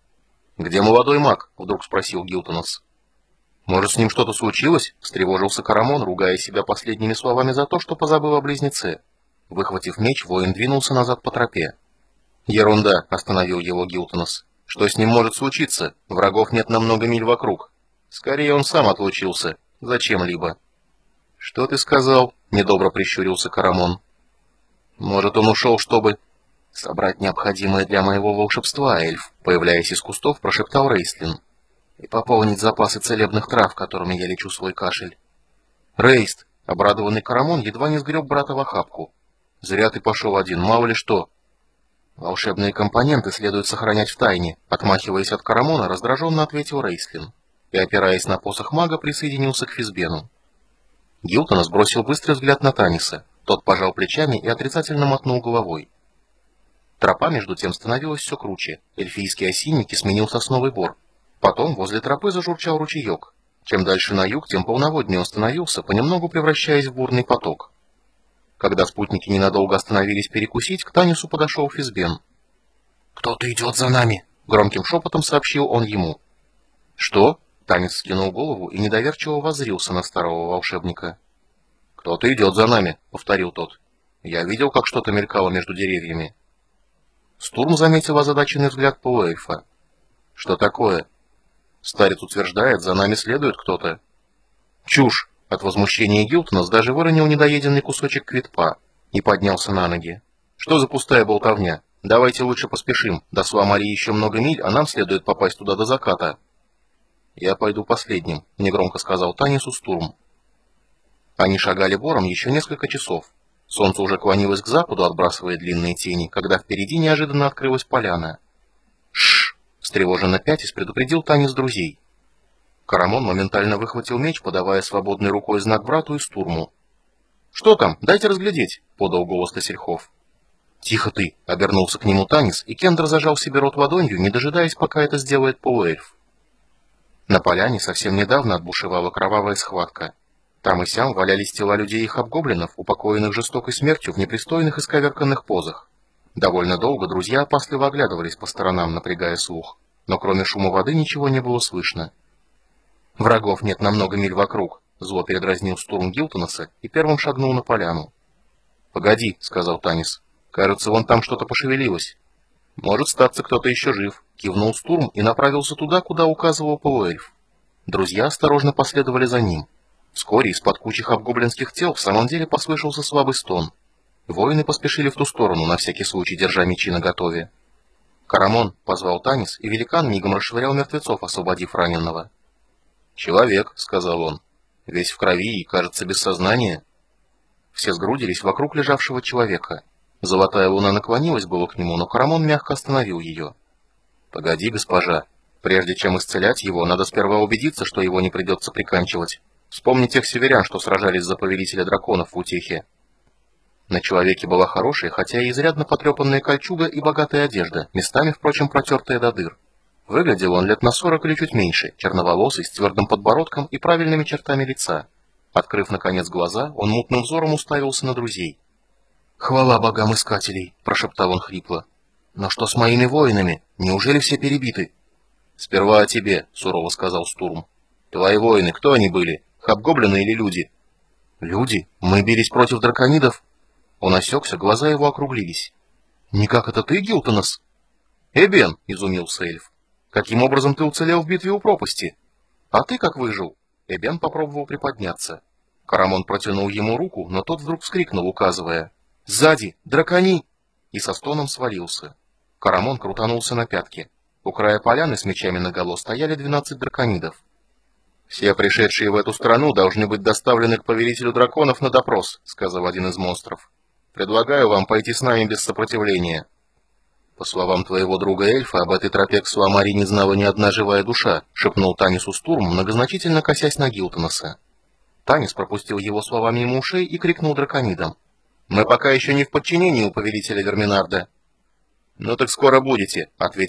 «Где молодой маг?» — вдруг спросил Гилтонас. «Может, с ним что-то случилось?» — встревожился Карамон, ругая себя последними словами за то, что позабыл о близнеце. Выхватив меч, воин двинулся назад по тропе. «Ерунда!» — остановил его Гилтонас. «Что с ним может случиться? Врагов нет на много миль вокруг. Скорее, он сам отлучился. Зачем-либо». «Что ты сказал?» — недобро прищурился Карамон. «Может, он ушел, чтобы...» «Собрать необходимое для моего волшебства, эльф», — появляясь из кустов, прошептал Рейстлин. «И пополнить запасы целебных трав, которыми я лечу свой кашель». «Рейст!» — обрадованный Карамон едва не сгреб брата в охапку. «Зря ты пошел один, мало ли что». «Волшебные компоненты следует сохранять в тайне», — отмахиваясь от Карамона, раздраженно ответил Рейстлин. И, опираясь на посох мага, присоединился к Физбену. Гилтонас бросил быстрый взгляд на Таниса. Тот пожал плечами и отрицательно мотнул головой. Тропа, между тем, становилась все круче. Эльфийские осинники сменил сосновый бор. Потом возле тропы зажурчал ручеек. Чем дальше на юг, тем полноводнее он становился, понемногу превращаясь в бурный поток. Когда спутники ненадолго остановились перекусить, к Танису подошел Физбен. «Кто-то идет за нами!» — громким шепотом сообщил он ему. «Что?» — Танис скинул голову и недоверчиво воззрился на старого волшебника. «Кто-то идет за нами», — повторил тот. «Я видел, как что-то мелькало между деревьями». Стурм заметил озадаченный взгляд полуэльфа. «Что такое?» «Старец утверждает, за нами следует кто-то». «Чушь!» — от возмущения Гилтонас даже выронил недоеденный кусочек квитпа и поднялся на ноги. «Что за пустая болтовня? Давайте лучше поспешим. До Суамарии еще много миль, а нам следует попасть туда до заката». «Я пойду последним», — негромко сказал Танису Стурм. Они шагали бором еще несколько часов. Солнце уже клонилось к западу, отбрасывая длинные тени, когда впереди неожиданно открылась поляна. «Шш!» — встревоженно пятясь предупредил Танис друзей. Карамон моментально выхватил меч, подавая свободной рукой знак брату и Стурму. «Что там? Дайте разглядеть!» — подал голос Тасельхов. «Тихо ты!» — обернулся к нему Танис, и Кендр зажал себе рот ладонью, не дожидаясь, пока это сделает полуэльф. На поляне совсем недавно отбушевала кровавая схватка. Там и сям валялись тела людей и хобгоблинов, упокоенных жестокой смертью в непристойных и сковерканных позах. Довольно долго друзья опасливо оглядывались по сторонам, напрягая слух, но кроме шума воды ничего не было слышно. «Врагов нет на много миль вокруг», — зло передразнил Стурм Гилтонаса и первым шагнул на поляну. «Погоди», — сказал Танис, — «кажется, вон там что-то пошевелилось». «Может, статься кто-то еще жив», — кивнул Стурм и направился туда, куда указывал полуэльф. Друзья осторожно последовали за ним. Вскоре из-под кучи хобгоблинских тел в самом деле послышался слабый стон. Воины поспешили в ту сторону, на всякий случай держа мечи наготове. «Карамон!» — позвал Танис, и великан мигом расшвырял мертвецов, освободив раненого. «Человек!» — сказал он. «Весь в крови и, кажется, без сознания». Все сгрудились вокруг лежавшего человека. Золотая луна наклонилась было к нему, но Карамон мягко остановил ее. «Погоди, госпожа. Прежде чем исцелять его, надо сперва убедиться, что его не придется приканчивать. Вспомни тех северян, что сражались за повелителя драконов в Утехе». На человеке была хорошая, хотя и изрядно потрепанная кольчуга и богатая одежда, местами, впрочем, протертая до дыр. Выглядел он лет на сорок или чуть меньше, черноволосый, с твердым подбородком и правильными чертами лица. Открыв, наконец, глаза, он мутным взором уставился на друзей. «Хвала богам искателей!» — прошептал он хрипло. «Но что с моими воинами? Неужели все перебиты?» «Сперва о тебе», — сурово сказал Стурм. «Твои воины, кто они были? Хобгоблины или люди?» «Люди? Мы бились против драконидов?» Он осекся, глаза его округлились. «Никак это ты, Гилтонас?» «Эбен!» — изумился эльф. «Каким образом ты уцелел в битве у пропасти?» «А ты как выжил?» Эбен попробовал приподняться. Карамон протянул ему руку, но тот вдруг вскрикнул, указывая. «Сзади! Дракони!» И со стоном свалился. Карамон крутанулся на пятки. У края поляны с мечами наголо стояли двенадцать драконидов. «Все пришедшие в эту страну должны быть доставлены к повелителю драконов на допрос», — сказал один из монстров. «Предлагаю вам пойти с нами без сопротивления». «По словам твоего друга-эльфа, об этой тропе к Суамари не знала ни одна живая душа», — шепнул Танису Стурм, многозначительно косясь на Гилтонаса. Танис пропустил его слова мимо ушей и крикнул драконидам: «Мы пока еще не в подчинении у повелителя Верминарда». «Ну так скоро будете», — ответил